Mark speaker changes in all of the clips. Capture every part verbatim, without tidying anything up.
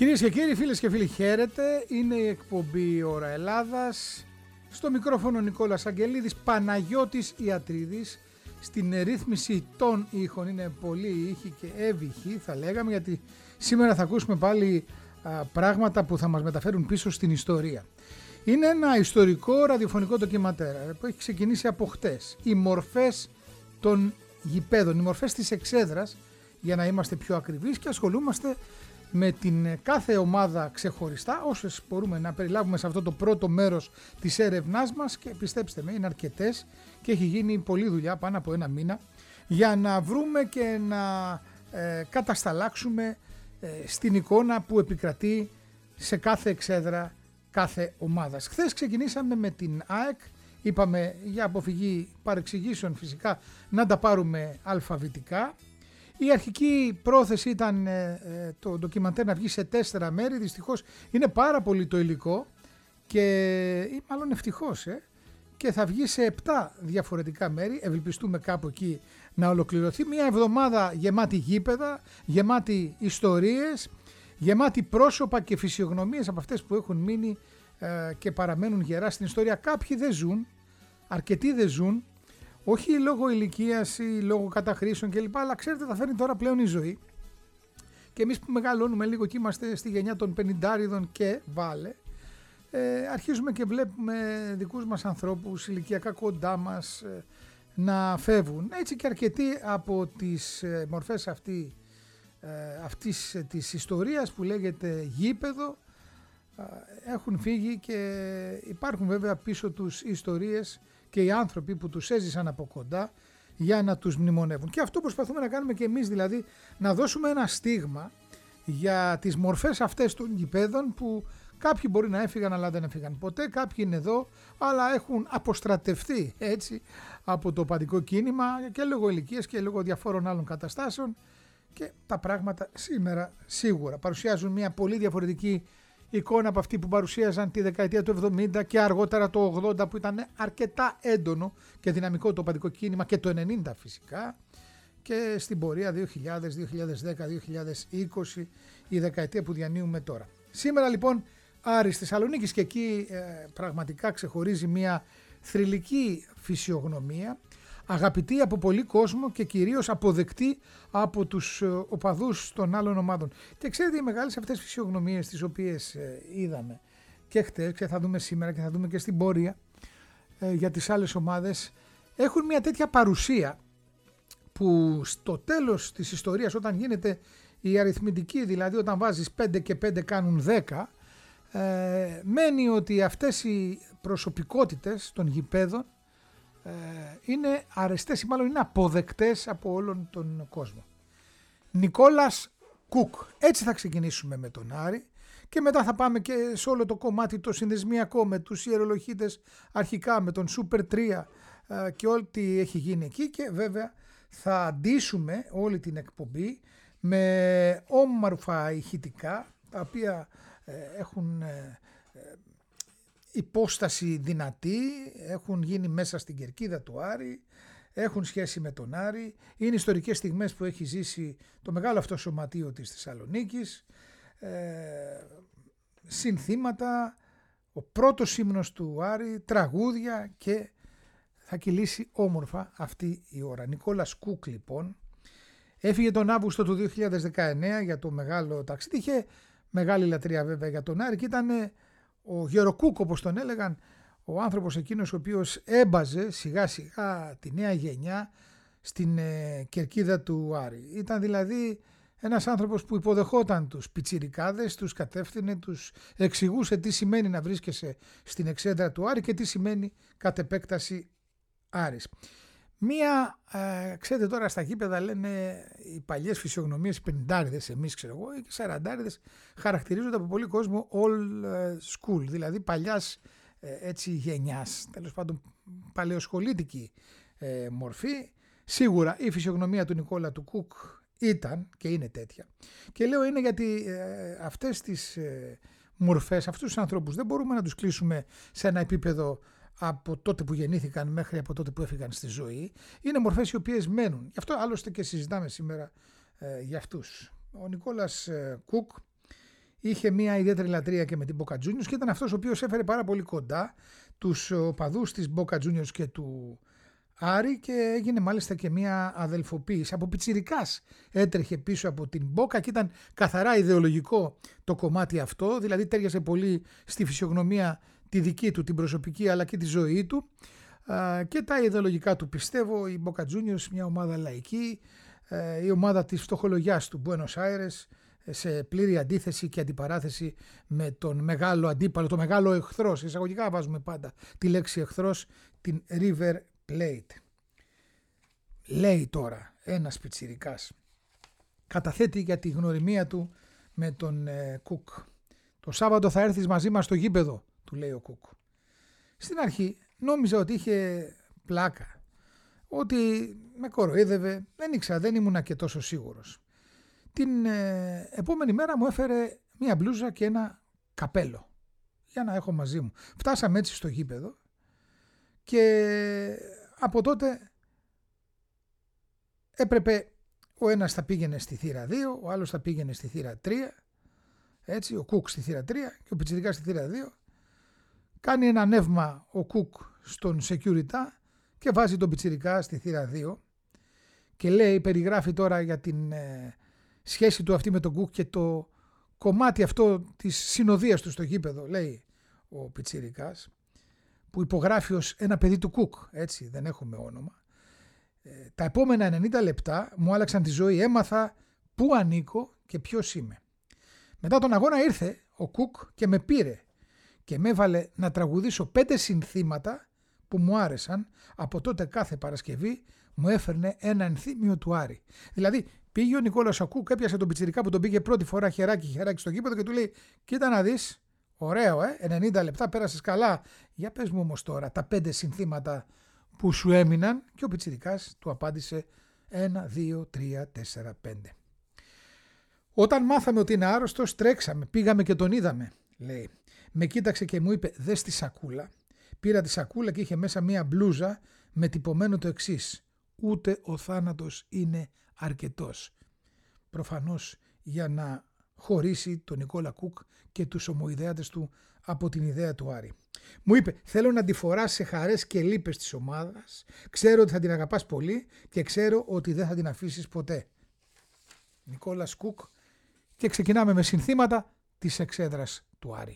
Speaker 1: Κυρίες και κύριοι, φίλες και φίλοι, χαίρετε. Είναι η εκπομπή Ώρα Ελλάδας. Στο μικρόφωνο Νικόλας Αγγελίδης, Παναγιώτης Ιατρίδης. Στην ρύθμιση των ήχων είναι πολύ ήχοι και έβυχοι, θα λέγαμε, γιατί σήμερα θα ακούσουμε πάλι α, πράγματα που θα μας μεταφέρουν πίσω στην ιστορία. Είναι ένα ιστορικό ραδιοφωνικό ντοκιματέρ που έχει ξεκινήσει από χτες. Οι μορφές των γηπέδων, οι μορφές της εξέδρας, για να είμαστε πιο ακριβείς, και ασχολούμαστε με την κάθε ομάδα ξεχωριστά, όσες μπορούμε να περιλάβουμε σε αυτό το πρώτο μέρος της έρευνάς μας, και πιστέψτε με, είναι αρκετές και έχει γίνει πολλή δουλειά πάνω από ένα μήνα για να βρούμε και να ε, κατασταλάξουμε ε, στην εικόνα που επικρατεί σε κάθε εξέδρα κάθε ομάδας. Χθες ξεκινήσαμε με την ΑΕΚ, είπαμε για αποφυγή παρεξηγήσεων φυσικά να τα πάρουμε αλφαβητικά. Η αρχική πρόθεση ήταν ε, το ντοκιμαντέρ να βγει σε τέσσερα μέρη. Δυστυχώς είναι πάρα πολύ το υλικό και ή μάλλον ευτυχώς ε, και θα βγει σε επτά διαφορετικά μέρη. Ευελπιστούμε κάπου εκεί να ολοκληρωθεί. Μια εβδομάδα γεμάτη γήπεδα, γεμάτη ιστορίες, γεμάτη πρόσωπα και φυσιογνωμίες από αυτές που έχουν μείνει ε, και παραμένουν γερά στην ιστορία. Κάποιοι δεν ζουν, αρκετοί δεν ζουν. Όχι λόγω ηλικίας ή λόγω καταχρήσεων κλπ. Αλλά ξέρετε, θα φέρνει τώρα πλέον η ζωή. Και εμείς που μεγαλώνουμε λίγο και είμαστε στη γενιά των πενηντάριδων και βάλε, ε, αρχίζουμε και βλέπουμε δικούς μας ανθρώπους ηλικιακά κοντά μας ε, να φεύγουν. Έτσι και αρκετοί από τις ε, μορφές αυτή, ε, αυτής ε, της ιστορίας που λέγεται γήπεδο ε, έχουν φύγει, και υπάρχουν βέβαια πίσω τους ιστορίες και οι άνθρωποι που τους έζησαν από κοντά για να τους μνημονεύουν. Και αυτό προσπαθούμε να κάνουμε και εμείς, δηλαδή να δώσουμε ένα στίγμα για τις μορφές αυτές των γηπέδων, που κάποιοι μπορεί να έφυγαν αλλά δεν έφυγαν ποτέ, κάποιοι είναι εδώ αλλά έχουν αποστρατευτεί έτσι από το οπαδικό κίνημα και λόγω ηλικίας και λόγω διαφόρων άλλων καταστάσεων, και τα πράγματα σήμερα σίγουρα παρουσιάζουν μια πολύ διαφορετική εικόνα από αυτή που παρουσίαζαν τη δεκαετία του εβδομήντα και αργότερα το ογδόντα, που ήταν αρκετά έντονο και δυναμικό το οπαδικό κίνημα, και το ενενήντα φυσικά, και στην πορεία δύο χιλιάδες, δύο χιλιάδες δέκα, δύο χιλιάδες είκοσι, η δεκαετία που διανύουμε τώρα. Σήμερα λοιπόν Άρης Θεσσαλονίκης, και εκεί ε, πραγματικά ξεχωρίζει μια θρυλική φυσιογνωμία, αγαπητή από πολύ κόσμο και κυρίως αποδεκτή από τους οπαδούς των άλλων ομάδων. Και ξέρετε, οι μεγάλες αυτές φυσιογνωμίες τις οποίες ε, είδαμε και χτες και θα δούμε σήμερα και θα δούμε και στην πορεία ε, για τις άλλες ομάδες, έχουν μια τέτοια παρουσία που στο τέλος της ιστορίας, όταν γίνεται η αριθμητική, δηλαδή όταν βάζεις πέντε και πέντε κάνουν δέκα, ε, μένει ότι αυτές οι προσωπικότητες των γηπέδων είναι αρεστές ή μάλλον είναι αποδεκτές από όλον τον κόσμο. Νικόλας Κουκ. Έτσι θα ξεκινήσουμε με τον Άρη και μετά θα πάμε και σε όλο το κομμάτι το συνδεσμιακό με τους ιερολογίτες, αρχικά με τον Σούπερ τρία και ό,τι έχει γίνει εκεί, και βέβαια θα αντίσουμε όλη την εκπομπή με όμορφα ηχητικά τα οποία έχουν υπόσταση δυνατή, έχουν γίνει μέσα στην κερκίδα του Άρη, έχουν σχέση με τον Άρη, είναι ιστορικές στιγμές που έχει ζήσει το μεγάλο αυτό σωματείο της Θεσσαλονίκης, ε, συνθήματα, ο πρώτος ύμνος του Άρη, τραγούδια, και θα κυλήσει όμορφα αυτή η ώρα. Νικόλας Κουκ λοιπόν έφυγε τον Αύγουστο του δύο χιλιάδες δεκαεννέα για το μεγάλο ταξίδι, είχε μεγάλη λατρεία βέβαια για τον Άρη και ήταν ο Γεροκούκ, όπως τον έλεγαν, ο άνθρωπος εκείνος ο οποίος έμπαζε σιγά σιγά τη νέα γενιά στην ε, κερκίδα του Άρη. Ήταν δηλαδή ένας άνθρωπος που υποδεχόταν τους πιτσιρικάδες, τους κατεύθυνε, τους εξηγούσε τι σημαίνει να βρίσκεσαι στην εξέδρα του Άρη και τι σημαίνει κατ' επέκταση Άρης. Μία, ε, ξέρετε τώρα στα γήπεδα λένε οι παλιές φυσιογνωμίες, οι πενηντάριδες, εμείς ξέρω εγώ, οι σαραντάριδες χαρακτηρίζονται από πολύ κόσμο old school, δηλαδή παλιάς ε, έτσι γενιάς, τέλος πάντων παλαιοσχολήτικη ε, μορφή. Σίγουρα η φυσιογνωμία του Νικόλα του Κουκ ήταν και είναι τέτοια. Και λέω είναι γιατί ε, αυτές τις ε, μορφές, αυτούς τους ανθρώπους δεν μπορούμε να τους κλείσουμε σε ένα επίπεδο από τότε που γεννήθηκαν μέχρι από τότε που έφυγαν στη ζωή. Είναι μορφές οι οποίες μένουν. Γι' αυτό άλλωστε και συζητάμε σήμερα ε, για αυτούς. Ο Νικόλας ε, Κουκ είχε μια ιδιαίτερη λατρεία και με την Boca Juniors και ήταν αυτός ο οποίος έφερε πάρα πολύ κοντά τους οπαδούς της Boca Juniors και του Άρη και έγινε μάλιστα και μια αδελφοποίηση. Από πιτσιρικάς έτρεχε πίσω από την Boca και ήταν καθαρά ιδεολογικό το κομμάτι αυτό, δηλαδή τέριασε πολύ στη φυσιογνωμία τη δική του, την προσωπική αλλά και τη ζωή του και τα ιδεολογικά του. Πιστεύω η Boca Juniors, μια ομάδα λαϊκή, η ομάδα της φτωχολογιάς του Buenos Aires, σε πλήρη αντίθεση και αντιπαράθεση με τον μεγάλο αντίπαλο, το μεγάλο εχθρό, σε εισαγωγικά βάζουμε πάντα τη λέξη εχθρός, την River Plate. Λέει τώρα ένας πιτσιρικάς, καταθέτει για τη γνωριμία του με τον ε, Κουκ. Το Σάββατο θα έρθεις μαζί μας στο γήπεδο, του λέει ο Κουκ. Στην αρχή νόμιζα ότι είχε πλάκα, ότι με κοροϊδεύε, δεν ήξερα, δεν ήμουνα και τόσο σίγουρος. Την ε, επόμενη μέρα μου έφερε μία μπλούζα και ένα καπέλο για να έχω μαζί μου. Φτάσαμε έτσι στο γήπεδο και από τότε έπρεπε ο ένας θα πήγαινε στη θύρα δύο, ο άλλος θα πήγαινε στη θύρα τρία, έτσι, ο Κουκ στη θύρα τρία και ο πιτσιρικάς στη θύρα δύο. Κάνει ένα νεύμα ο Κουκ στον security και βάζει τον πιτσιρικά στη θύρα δύο και λέει, περιγράφει τώρα για την ε, σχέση του αυτή με τον Κουκ και το κομμάτι αυτό της συνοδείας του στο γήπεδο, λέει ο πιτσιρικάς, που υπογράφει ως ένα παιδί του Κουκ, έτσι, δεν έχουμε όνομα. Ε, τα επόμενα ενενήντα λεπτά μου άλλαξαν τη ζωή, έμαθα πού ανήκω και ποιος είμαι. Μετά τον αγώνα ήρθε ο Κουκ και με πήρε και με έβαλε να τραγουδήσω πέντε συνθήματα που μου άρεσαν. Από τότε κάθε Παρασκευή μου έφερνε ένα ενθύμιο του Άρη. Δηλαδή πήγε ο Νικόλας ο Κουκ, έπιασε τον πιτσιρικά που τον πήγε πρώτη φορά χεράκι χεράκι στο γήπεδο και του λέει, κοίτα να δεις, ωραίο ε, ενενήντα λεπτά πέρασες καλά, για πες μου όμως τώρα τα πέντε συνθήματα που σου έμειναν. Και ο πιτσιρικάς του απάντησε ένα, δύο, τρία, τέσσερα, πέντε. Όταν μάθαμε ότι είναι άρρωστος, τρέξαμε, πήγαμε και τον είδαμε, λέει. Με κοίταξε και μου είπε, δες τη σακούλα. Πήρα τη σακούλα και είχε μέσα μία μπλούζα με τυπωμένο το εξής, ούτε ο θάνατος είναι αρκετός. Προφανώς για να χωρίσει τον Νικόλα Κουκ και τους ομοειδέατες του από την ιδέα του Άρη. Μου είπε, θέλω να τη φοράς σε χαρές και λύπες της ομάδας, ξέρω ότι θα την αγαπάς πολύ και ξέρω ότι δεν θα την αφήσεις ποτέ. Νικόλας Κουκ, και ξεκινάμε με συνθήματα της εξέδρας του Άρη.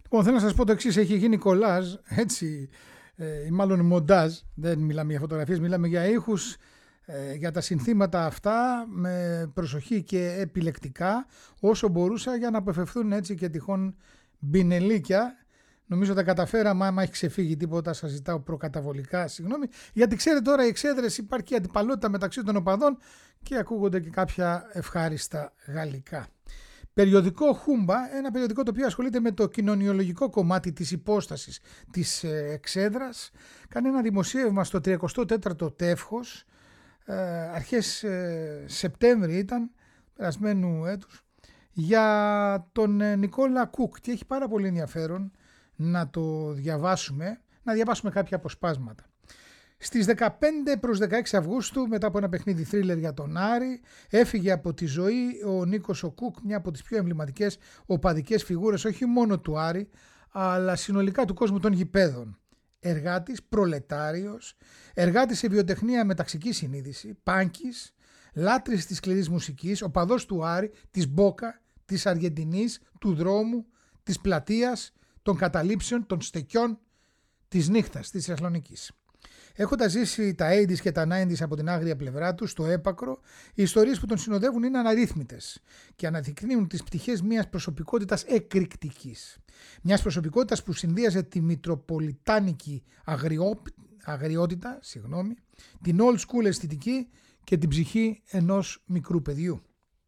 Speaker 1: Λοιπόν, θέλω να σας πω το εξής, έχει γίνει κολάζ, έτσι, ε, ή μάλλον μοντάζ, δεν μιλάμε για φωτογραφίες, μιλάμε για ήχους, ε, για τα συνθήματα αυτά, με προσοχή και επιλεκτικά, όσο μπορούσα για να αποφευθούν έτσι και τυχόν μπινελίκια. Νομίζω τα καταφέραμε, άμα έχει ξεφύγει τίποτα σας ζητάω προκαταβολικά συγγνώμη, γιατί ξέρετε τώρα οι εξέδρες υπάρχει αντιπαλότητα μεταξύ των οπαδών και ακούγονται και κάποια ευχάριστα γαλλικά. Περιοδικό Χούμπα, ένα περιοδικό το οποίο ασχολείται με το κοινωνιολογικό κομμάτι της υπόστασης της εξέδρας, κάνει ένα δημοσίευμα στο τριακοστό τέταρτο τεύχος, αρχές Σεπτέμβρη ήταν, περασμένου έτους, για τον Νικόλα Κουκ και έχει πάρα πολύ ενδιαφέρον να το διαβάσουμε, να διαβάσουμε κάποια αποσπάσματα. Στις δεκαπέντε προς δεκαέξι Αυγούστου, μετά από ένα παιχνίδι θρίλερ για τον Άρη, έφυγε από τη ζωή ο Νίκος ο Κουκ, μια από τις πιο εμβληματικές οπαδικές φιγούρες όχι μόνο του Άρη, αλλά συνολικά του κόσμου των γηπέδων. Εργάτης, προλετάριος, εργάτης σε βιοτεχνία με ταξική συνείδηση, πάνκης, λάτρης της σκληρής μουσικής, οπαδός του Άρη, της Μπόκα, της Αργεντινής, του δρόμου, της πλατείας, των καταλήψεων, των στεκιών, της νύχτας, της Θεσσαλονίκης. Έχοντας ζήσει τα ογδόντα και τα ενενήντα από την άγρια πλευρά του, στο έπακρο, οι ιστορίες που τον συνοδεύουν είναι αναρρύθμιτες και αναδεικνύουν τις πτυχές μιας προσωπικότητας εκρηκτικής. Μιας προσωπικότητας που συνδύαζε τη μητροπολιτάνικη αγριό, αγριότητα, συγγνώμη, την old school αισθητική και την ψυχή ενός μικρού παιδιού.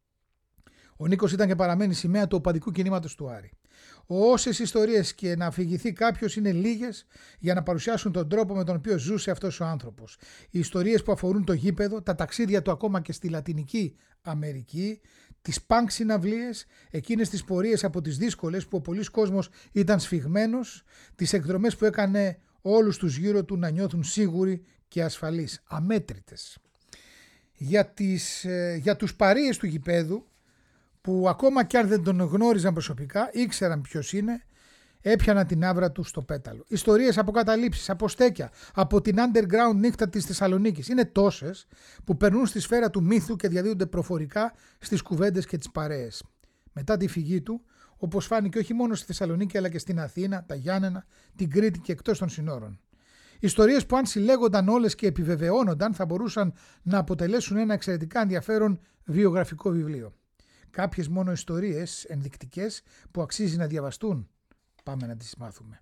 Speaker 1: Ο Νίκος ήταν και παραμένει σημαία του οπαδικού κινήματος του Άρη. Όσες ιστορίες και να αφηγηθεί κάποιος είναι λίγες για να παρουσιάσουν τον τρόπο με τον οποίο ζούσε αυτός ο άνθρωπος. Οι ιστορίες που αφορούν το γήπεδο, τα ταξίδια του ακόμα και στη Λατινική Αμερική, τις πανκ συναυλίες, εκείνες τις πορείες από τις δύσκολες που ο πολλής κόσμος ήταν σφιγμένος, τις εκδρομές που έκανε όλους τους γύρω του να νιώθουν σίγουροι και ασφαλείς, αμέτρητες. Για, τις, για τους παρείες του γηπέδου, που ακόμα κι αν δεν τον γνώριζαν προσωπικά, ήξεραν ποιος είναι, έπιαναν την άβρα του στο πέταλο. Ιστορίες, αποκαταλήψεις, αποστέκια από την underground νύχτα της Θεσσαλονίκης είναι τόσες που περνούν στη σφαίρα του μύθου και διαδίδονται προφορικά στις κουβέντες και τις παρέες. Μετά τη φυγή του, όπως φάνηκε όχι μόνο στη Θεσσαλονίκη αλλά και στην Αθήνα, τα Γιάννενα, την Κρήτη και εκτός των συνόρων. Ιστορίες που αν συλλέγονταν όλες και επιβεβαιώνονταν θα μπορούσαν να αποτελέσουν ένα εξαιρετικά ενδιαφέρον βιογραφικό βιβλίο. Κάποιες μόνο ιστορίες ενδεικτικές που αξίζει να διαβαστούν. Πάμε να τις μάθουμε.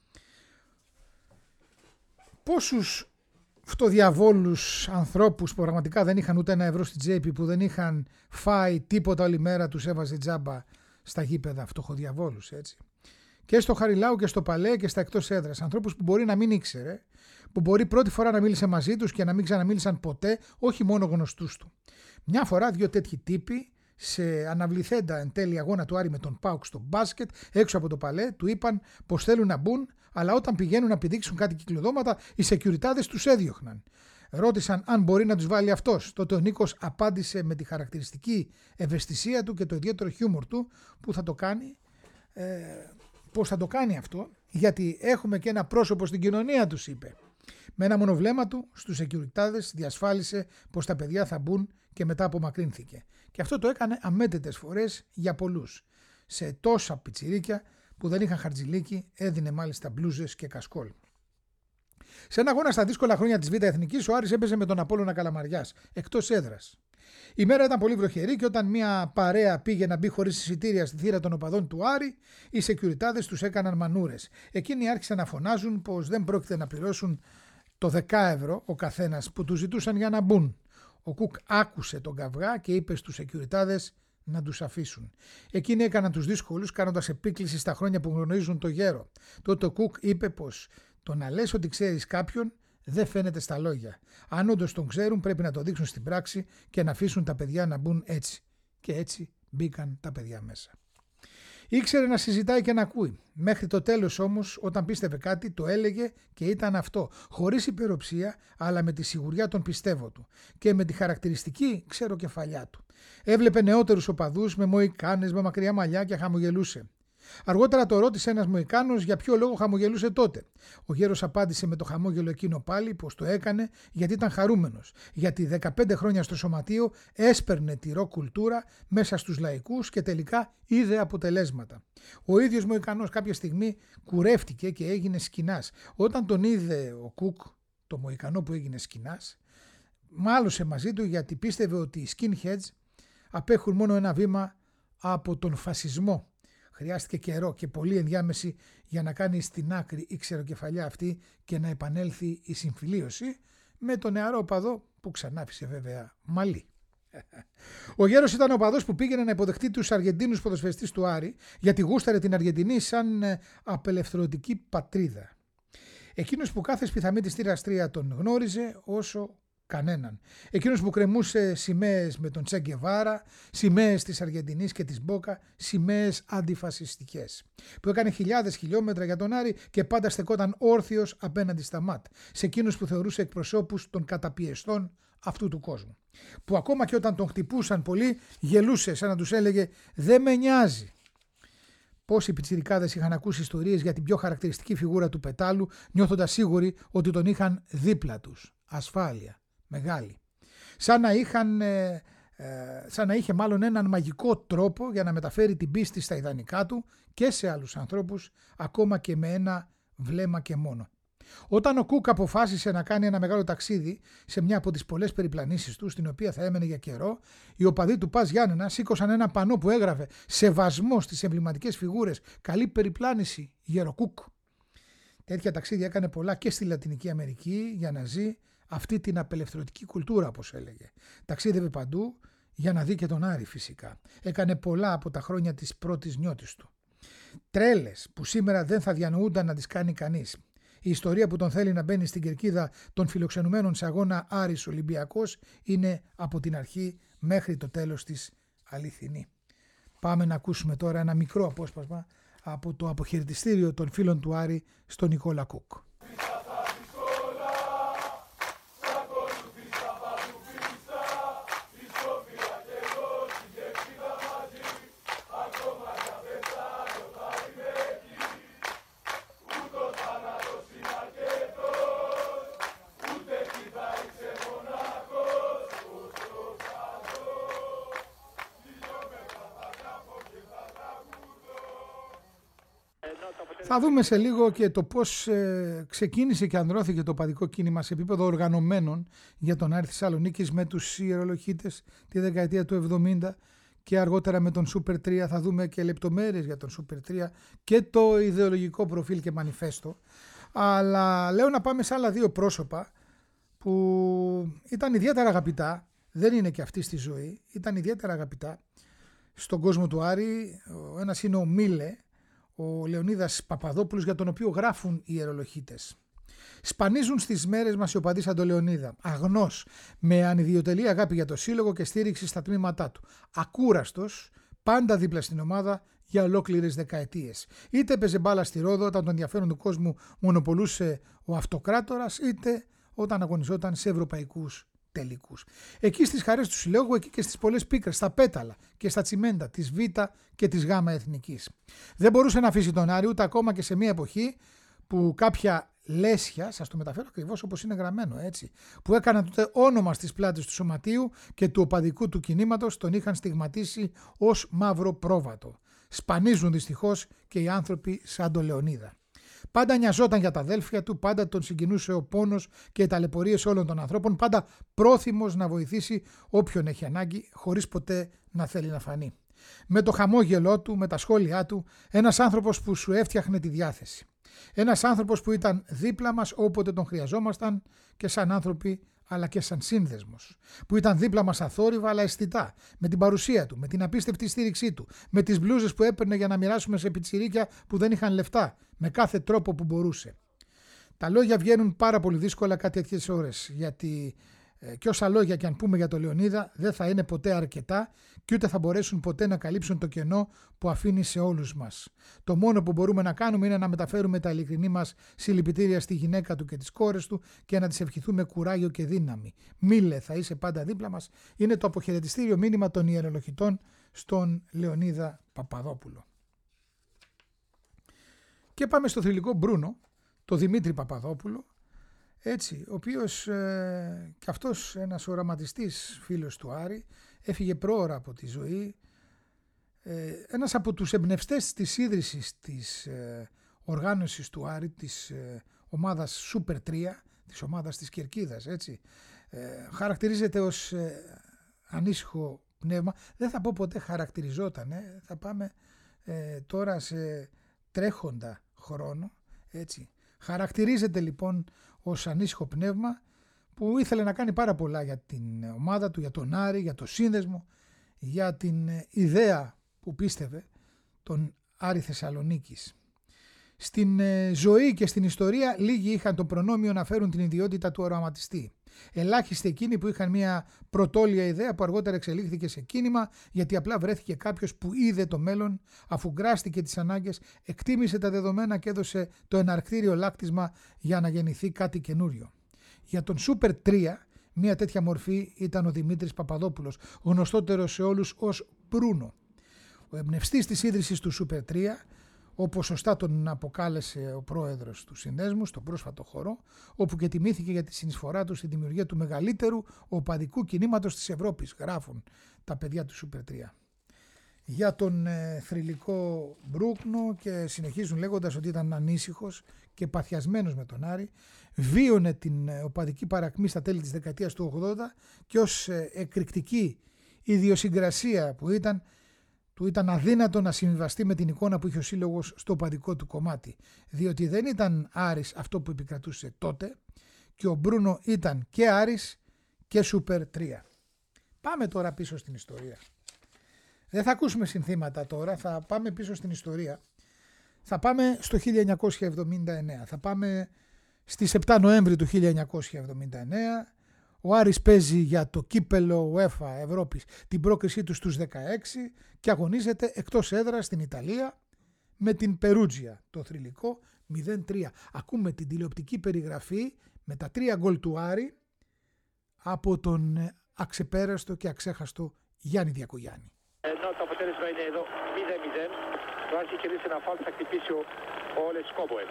Speaker 1: Πόσους φτωδιαβόλους ανθρώπους που πραγματικά δεν είχαν ούτε ένα ευρώ στην τσέπη, που δεν είχαν φάει τίποτα όλη μέρα, τους έβαζε τζάμπα στα γήπεδα, φτωχοδιαβόλους έτσι. Και στο Χαριλάου και στο Παλέ και στα εκτός έδρας. Ανθρώπους που μπορεί να μην ήξερε, που μπορεί πρώτη φορά να μίλησε μαζί τους και να μην ξαναμίλησαν ποτέ, όχι μόνο γνωστούς του. Μια φορά δύο τέτοιοι τύποι, σε αναβληθέντα εν τέλει αγώνα του Άρη με τον ΠΑΟΚ στο μπάσκετ, έξω από το Παλέ, του είπαν πως θέλουν να μπουν, αλλά όταν πηγαίνουν να πηδήξουν κάτι κυκλοδώματα, οι σεκιουριτάδες τους έδιωχναν. Ρώτησαν αν μπορεί να τους βάλει αυτός. Τότε ο Νίκος απάντησε με τη χαρακτηριστική ευαισθησία του και το ιδιαίτερο χιούμορ του που θα το κάνει, ε, πώς θα το κάνει αυτό, γιατί έχουμε και ένα πρόσωπο στην κοινωνία, τους είπε. Με ένα μονοβλέμμα του στους σεκιουριτάδες διασφάλισε πως τα παιδιά θα μπουν και μετά απομακρύνθηκε. Και αυτό το έκανε αμέτρητες φορές για πολλούς. Σε τόσα πιτσιρίκια που δεν είχαν χαρτζηλίκι, έδινε μάλιστα μπλούζες και κασκόλ. Σε ένα αγώνα στα δύσκολα χρόνια της Β' Εθνικής, ο Άρης έπαιζε με τον Απόλλωνα Καλαμαριάς, εκτός έδρας. Η μέρα ήταν πολύ βροχερή και όταν μια παρέα πήγε να μπει χωρίς εισιτήρια στη θύρα των οπαδών του Άρη, οι σεκιουριτάδες τους έκαναν μανούρες. Εκείνοι άρχισαν να φωνάζουν πως δεν πρόκειται να πληρώσουν το δέκα ευρώ ο καθένας που τους ζητούσαν για να μπουν. Ο Κουκ άκουσε τον καυγά και είπε στους σεκιουριτάδες να τους αφήσουν. Εκείνοι έκαναν τους δύσκολους, κάνοντας επίκληση στα χρόνια που γνωρίζουν το γέρο. Τότε ο Κουκ είπε πως το να λες ότι ξέρεις κάποιον δεν φαίνεται στα λόγια. Αν όντως τον ξέρουν, πρέπει να το δείξουν στην πράξη και να αφήσουν τα παιδιά να μπουν έτσι. Και έτσι μπήκαν τα παιδιά μέσα. Ήξερε να συζητάει και να ακούει. Μέχρι το τέλος όμως, όταν πίστευε κάτι, το έλεγε και ήταν αυτό. Χωρίς υπεροψία, αλλά με τη σιγουριά των πιστεύω του. Και με τη χαρακτηριστική ξεροκεφαλιά του. Έβλεπε νεότερους οπαδούς με μοϊκάνες, με μακριά μαλλιά και χαμογελούσε. Αργότερα το ρώτησε ένας Μοϊκάνος για ποιο λόγο χαμογελούσε τότε. Ο γέρος απάντησε με το χαμόγελο εκείνο πάλι πως το έκανε γιατί ήταν χαρούμενος. Γιατί δεκαπέντε χρόνια στο σωματείο έσπερνε τη ροκ κουλτούρα μέσα στους λαϊκούς και τελικά είδε αποτελέσματα. Ο ίδιος Μοϊκανός κάποια στιγμή κουρεύτηκε και έγινε σκηνάς. Όταν τον είδε ο Κουκ, το Μοϊκανό που έγινε σκηνάς, μάλωσε μαζί του γιατί πίστευε ότι οι skinheads απέχουν μόνο ένα βήμα από τον φασισμό. Χρειάστηκε καιρό και πολύ ενδιάμεση για να κάνει στην άκρη η ξεροκεφαλιά αυτή και να επανέλθει η συμφιλίωση με τον νεαρό οπαδό που ξανάφησε βέβαια μαλλί. Ο γέρος ήταν ο οπαδός που πήγαινε να υποδεχτεί τους Αργεντίνους ποδοσφαιριστές του Άρη γιατί γούσταρε την Αργεντινή σαν απελευθερωτική πατρίδα. Εκείνος που κάθε σπιθαμή της θύρας τρία τον γνώριζε όσο κανέναν. Εκείνος που κρεμούσε σημαίες με τον Τσε Γκεβάρα, σημαίες της Αργεντινής και της Μπόκα, σημαίες αντιφασιστικές. Που έκανε χιλιάδες χιλιόμετρα για τον Άρη και πάντα στεκόταν όρθιος απέναντι στα ΜΑΤ. Σε εκείνους που θεωρούσε εκπροσώπους των καταπιεστών αυτού του κόσμου. Που ακόμα και όταν τον χτυπούσαν πολύ γελούσε σαν να τους έλεγε «Δεν με νοιάζει». Πόσοι πιτσιρικάδες είχαν ακούσει ιστορίες για την πιο χαρακτηριστική φιγούρα του πετάλου, νιώθοντας σίγουροι ότι τον είχαν δίπλα τους. Ασφάλεια. Μεγάλη. Σαν να, είχαν, ε, ε, σαν να είχε μάλλον έναν μαγικό τρόπο για να μεταφέρει την πίστη στα ιδανικά του και σε άλλους ανθρώπους, ακόμα και με ένα βλέμμα και μόνο. Όταν ο Κουκ αποφάσισε να κάνει ένα μεγάλο ταξίδι σε μια από τις πολλές περιπλανήσεις του, στην οποία θα έμενε για καιρό, οι οπαδοί του Πας Γιάννενα σήκωσαν ένα πανό που έγραφε «Σεβασμό στις εμβληματικές φιγούρες, καλή περιπλάνηση, Γεροκούκ». Τέτοια ταξίδια έκανε πολλά και στη Λατινική Αμερική για να ζει αυτή την απελευθερωτική κουλτούρα, όπως έλεγε. Ταξίδευε παντού για να δει και τον Άρη φυσικά. Έκανε πολλά από τα χρόνια της πρώτης νιώτης του. Τρέλες που σήμερα δεν θα διανοούνταν να τις κάνει κανείς. Η ιστορία που τον θέλει να μπαίνει στην κερκίδα των φιλοξενουμένων σε αγώνα Άρης Ολυμπιακός είναι από την αρχή μέχρι το τέλος της αληθινή. Πάμε να ακούσουμε τώρα ένα μικρό απόσπασμα από το αποχαιρετιστήριο των φίλων του Άρη στον Νικόλα Κουκ. Θα δούμε σε λίγο και το πώς ε, ξεκίνησε και ανδρώθηκε το οπαδικό κίνημα σε επίπεδο οργανωμένων για τον Άρη Θεσσαλονίκης με τους ιερολογίτες τη δεκαετία του εβδομήντα και αργότερα με τον Σούπερ τρία. Θα δούμε και λεπτομέρειες για τον Σούπερ τρία και το ιδεολογικό προφίλ και μανιφέστο. Αλλά λέω να πάμε σε άλλα δύο πρόσωπα που ήταν ιδιαίτερα αγαπητά, δεν είναι και αυτή στη ζωή, ήταν ιδιαίτερα αγαπητά στον κόσμο του Άρη. Ο ένας είναι ο Μίλε, ο Λεωνίδας Παπαδόπουλος, για τον οποίο γράφουν οι ιερολογίτες. Σπανίζουν στις μέρες μας οι οπαδοί σαν το Λεωνίδα. Αγνός, με ανιδιοτελή αγάπη για το σύλλογο και στήριξη στα τμήματά του. Ακούραστος, πάντα δίπλα στην ομάδα για ολόκληρες δεκαετίες. Είτε έπαιζε μπάλα στη Ρόδο όταν το ενδιαφέρον του κόσμου μονοπολούσε ο αυτοκράτορας, είτε όταν αγωνιζόταν σε ευρωπαϊκούς τελικούς. Εκεί στις χαρές του συλλόγου, εκεί και στις πολλές πίκρες, στα πέταλα και στα τσιμέντα της Β και της Γ Εθνικής. Δεν μπορούσε να αφήσει τον Άρη ούτε ακόμα και σε μια εποχή που κάποια λέσια, σας το μεταφέρω ακριβώς όπως είναι γραμμένο έτσι, που έκαναν τότε όνομα στις πλάτες του σωματείου και του οπαδικού του κινήματος, τον είχαν στιγματίσει ως μαύρο πρόβατο. Σπανίζουν δυστυχώς και οι άνθρωποι σαν τον Λεωνίδα. Πάντα νοιαζόταν για τα αδέλφια του, πάντα τον συγκινούσε ο πόνος και οι ταλαιπωρίες όλων των ανθρώπων, πάντα πρόθυμος να βοηθήσει όποιον έχει ανάγκη, χωρίς ποτέ να θέλει να φανεί. Με το χαμόγελό του, με τα σχόλιά του, ένας άνθρωπος που σου έφτιαχνε τη διάθεση. Ένας άνθρωπος που ήταν δίπλα μας όποτε τον χρειαζόμασταν και σαν άνθρωποι αλλά και σαν σύνδεσμος. Που ήταν δίπλα μας αθόρυβα αλλά αισθητά, με την παρουσία του, με την απίστευτη στήριξή του, με τις μπλούζες που έπαιρνε για να μοιράσουμε σε πιτσιρίκια που δεν είχαν λεφτά, με κάθε τρόπο που μπορούσε. Τα λόγια βγαίνουν πάρα πολύ δύσκολα κάτι τέτοιες ώρες, γιατί ε, και όσα λόγια και αν πούμε για τον Λεωνίδα δεν θα είναι ποτέ αρκετά και ούτε θα μπορέσουν ποτέ να καλύψουν το κενό που αφήνει σε όλους μας. Το μόνο που μπορούμε να κάνουμε είναι να μεταφέρουμε τα ειλικρινή μας συλληπιτήρια στη γυναίκα του και τις κόρες του και να τις ευχηθούμε κουράγιο και δύναμη. Μίλε, θα είσαι πάντα δίπλα μας. Είναι το αποχαιρετιστήριο μήνυμα των ιερολογητών στον Λεωνίδα Παπαδόπουλο. Και πάμε στο θρυλικό Μπρούνο, το Δημήτρη Παπαδόπουλο, έτσι, ο οποίος ε, και αυτός ένας οραματιστής φίλος του Άρη, έφυγε πρόωρα από τη ζωή, ε, ένας από τους εμπνευστές της ίδρυσης της ε, οργάνωσης του Άρη, της ε, ομάδας Super τρία, της ομάδας της Κερκίδας, έτσι. Ε, χαρακτηρίζεται ως ε, ανήσυχο πνεύμα. Δεν θα πω ποτέ χαρακτηριζόταν, ε. θα πάμε ε, τώρα σε τρέχοντα χρόνο, έτσι. Χαρακτηρίζεται λοιπόν ως ανήσυχο πνεύμα που ήθελε να κάνει πάρα πολλά για την ομάδα του, για τον Άρη, για το σύνδεσμο, για την ιδέα που πίστευε τον Άρη Θεσσαλονίκης. Στην ε, ζωή και στην ιστορία λίγοι είχαν το προνόμιο να φέρουν την ιδιότητα του οραματιστή. Ελάχιστοι εκείνοι που είχαν μια πρωτόλια ιδέα που αργότερα εξελίχθηκε σε κίνημα, γιατί απλά βρέθηκε κάποιος που είδε το μέλλον, αφουγκράστηκε τις ανάγκες, εκτίμησε τα δεδομένα και έδωσε το εναρκτήριο λάκτισμα για να γεννηθεί κάτι καινούριο. Για τον Super τρία μια τέτοια μορφή ήταν ο Δημήτρης Παπαδόπουλος, γνωστότερος σε όλους ως Μπρούνο. Ο εμπνευστής της ίδρυσης του Super τρία, όπως σωστά τον αποκάλεσε ο πρόεδρος του συνδέσμου στο πρόσφατο χώρο, όπου και τιμήθηκε για τη συνεισφορά του στη δημιουργία του μεγαλύτερου οπαδικού κινήματος της Ευρώπης, γράφουν τα παιδιά του Super τρία. Για τον ε, θρυλικό Μπρούκνο, και συνεχίζουν λέγοντας ότι ήταν ανήσυχος και παθιασμένος με τον Άρη, βίωνε την ε, οπαδική παρακμή στα τέλη της δεκαετίας του ογδόντα και ως ε, εκρηκτική ιδιοσυγκρασία που ήταν, του ήταν αδύνατο να συμβιβαστεί με την εικόνα που είχε ο σύλλογος στο οπαδικό του κομμάτι, διότι δεν ήταν Άρης αυτό που επικρατούσε τότε και ο Μπρούνο ήταν και Άρης και Super τρία. Πάμε τώρα πίσω στην ιστορία. Δεν θα ακούσουμε συνθήματα τώρα, θα πάμε πίσω στην ιστορία. Θα πάμε στο χίλια εννιακόσια εβδομήντα εννέα, θα πάμε στις επτά Νοέμβρη του χίλια εννιακόσια εβδομήντα εννέα. Ο Άρης παίζει για το κύπελο UEFA Ευρώπης την πρόκρισή του στους δεκαέξι και αγωνίζεται εκτός έδρας στην Ιταλία με την Περούτζια, το θρυλικό μηδέν τρία. Ακούμε την τηλεοπτική περιγραφή με τα τρία γκολ του Άρη από τον αξεπέραστο και αξέχαστο Γιάννη Διακογιάννη.
Speaker 2: Ενώ το αποτέλεσμα είναι εδώ μηδέν μηδέν, το Άρης έχει κερδίσει ένα φάουλ, θα χτυπήσει ο, ο Λεσκόμποε.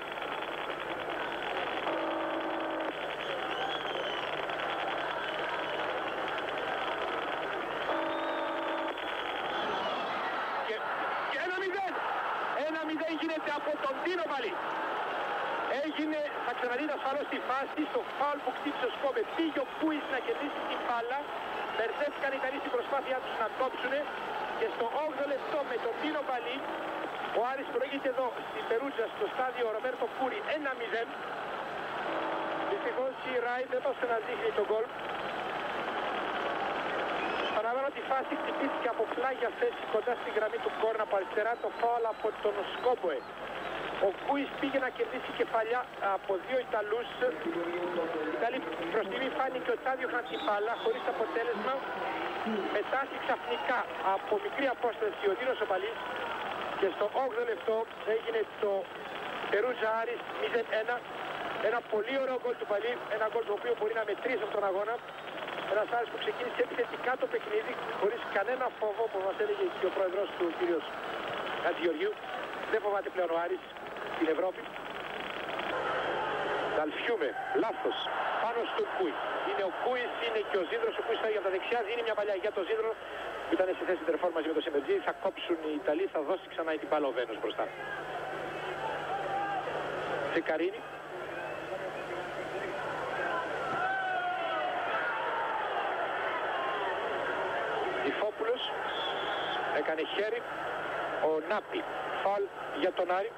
Speaker 2: ένα μηδέν γίνεται από τον Τίνο Παλί. Έγινε, θα ξαναδείτε ασφαλώς τη φάση, στο φάουλ που χτύπησε ο Σκόμπε. Πήγε ο Κούις να κερδίσει την μπάλα. Μπερδεύτηκαν οι Ιταλοί στην προσπάθειά τους να κόψουν. Και στο όγδοο λεπτό με τον Τίνο Παλί, ο Άρης προηγείται εδώ στην Περούτζα, στο στάδιο Ρομπέρτο Κούρι ένα μηδέν. Δυστυχώς η Ράι δεν το ξαναδείχνει τον γκολ. Παραλαμβάνω τη φάση, χτυπήθηκε από πλάγια θέση κοντά στη γραμμή του κόρνα από αριστερά, το φάουλ από τον Σκόμποε. Ο Κούις πήγε να κερδίσει κεφαλιά από δύο Ιταλούς. Οι Ιταλοί προς στιγμή φάνηκε ότι θα διώχναν την μπάλα χωρίς αποτέλεσμα. Μετά ξαφνικά από μικρή απόσταση ο Τίνος ο Παλής και στο όγδοο λεπτό έγινε το Περούτζα Άρης μηδέν ένα. Ένα πολύ ωραίο γκολ του Παλή, ένα γκολ το οποίο μπορεί να μετρήσει αυτόν τον αγώνα. Ένας Άρης που ξεκίνησε επιθετικά το παιχνίδι χωρίς κανένα φόβο, που μας έλεγε και ο πρόεδρος του κύριος Χατζηγεωργίου. Δεν φοβάται πλέον ο Άρης στην Ευρώπη. Δαλφιούμε, λάθος, πάνω στον Κούι. Είναι ο Κούις, είναι και ο Ζήνδρος, ο Κούις θα για τα δεξιά, δίνει μια παλιά για τον Ζήνδρο που ήταν στη θέση τερφόρ μαζί με τον Σεμετζή. Θα κόψουν οι Ιταλοί, θα δώσει ξανά την μπάλα ο Βένος μπροστά. Τσεκαρίνη. Ιφόπουλος έκανε χέρι, ο Νάπη, φάουλ για τον Άρη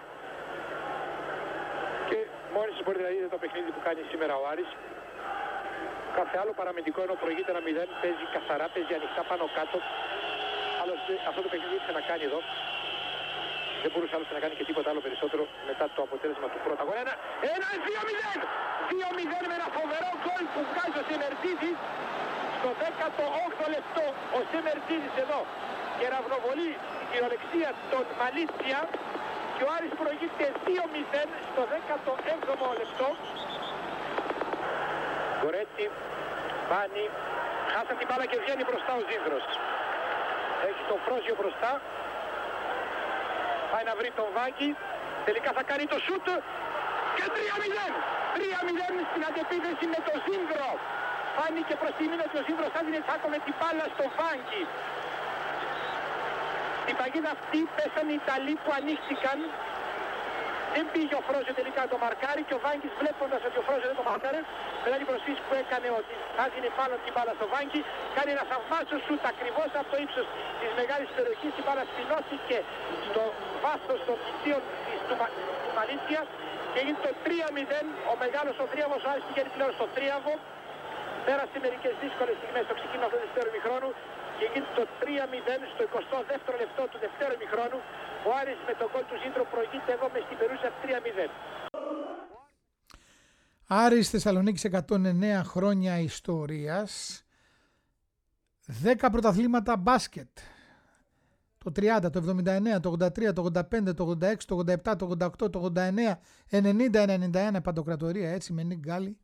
Speaker 2: και μόλις μπορείτε να δείτε το παιχνίδι που κάνει σήμερα ο Άρης. Κάθε άλλο παραμυντικό, ενώ προηγείται ένα μηδέν, παίζει καθαρά, παίζει ανοιχτά πάνω κάτω. Άλλωστε αυτό το παιχνίδι ήρθε να κάνει εδώ. Δεν μπορούσε άλλωστε να κάνει και τίποτα άλλο περισσότερο μετά το αποτέλεσμα του πρώτου αγώνα. Ένα, ένα, δύο μηδέν! δύο μηδέν με ένα φοβερό γκολ που βγάζει ο Σεμερτίδης. Στο δέκατο όγδοο λεπτό ο Σεμερτίδης εδώ και ραυνοβολεί την κυριολεξία των Μαλίτσια και ο Άρης προηγείται δύο μηδέν στο δέκατο έβδομο λεπτό. Κορέτσι, Μπάνι, χάσαν την μπάλα και βγαίνει μπροστά ο Ζήνδρος. Έχει τον Φρόζιο μπροστά. Πάει να βρει τον Βάκη. Τελικά θα κάνει το σούτ και τρία μηδέν. τρία μηδέν στην αντεπίθεση με το Ζίνδρο. Φάνηκε προς τη μήνα ότι ο Ζίνδρος θα δίνει τσάκο με την μπάλα στο Βάγκη. Στην παγίδα αυτή πέσαν οι Ιταλοί που ανοίχτηκαν. Δεν πήγε ο Φρόζε τελικά το μαρκάρι και ο Βάγκης, βλέποντας ότι ο Φρόζε δεν το μαρκάρει, μετά την προσφύση που έκανε ότι θα δίνει πάνω την μπάλα στο Βάγκη, κάνει ένα θαυμάσιο σουτ ακριβώς από το ύψος της μεγάλης περιοχής. Η μπάλα σπινώθηκε στο βάθος των δικτύων του, Μα... του Μαλίτσια και έγινε το τρία μηδέν. Ο μεγάλος ο Τρίαβος, ο Άρης πηγαίνει πλέον στο Τρίαβο. Πέρασε μερικές δύσκολες στιγμές στο ξεκίνημα του δεύτερου ημιχρόνου και γίνει το τρία μηδέν στο εικοστό δεύτερο λεπτό του δεύτερου ημιχρόνου. Ο Άρης με τον γκολ του Ζίντρο προηγείται εδώ με στην Περούσα τρία μηδέν.
Speaker 1: Άρης Θεσσαλονίκης, εκατόν εννέα χρόνια ιστορίας, δέκα πρωταθλήματα μπάσκετ. Το τριάντα, το εβδομήντα εννέα, το ογδόντα τρία, το ογδόντα πέντε, το ογδόντα έξι, το ογδόντα επτά, το ογδόντα οκτώ, το ογδόντα εννέα, ενενήντα ενενήντα ένα παντοκρατορία, έτσι, με Νίκ Γκάλι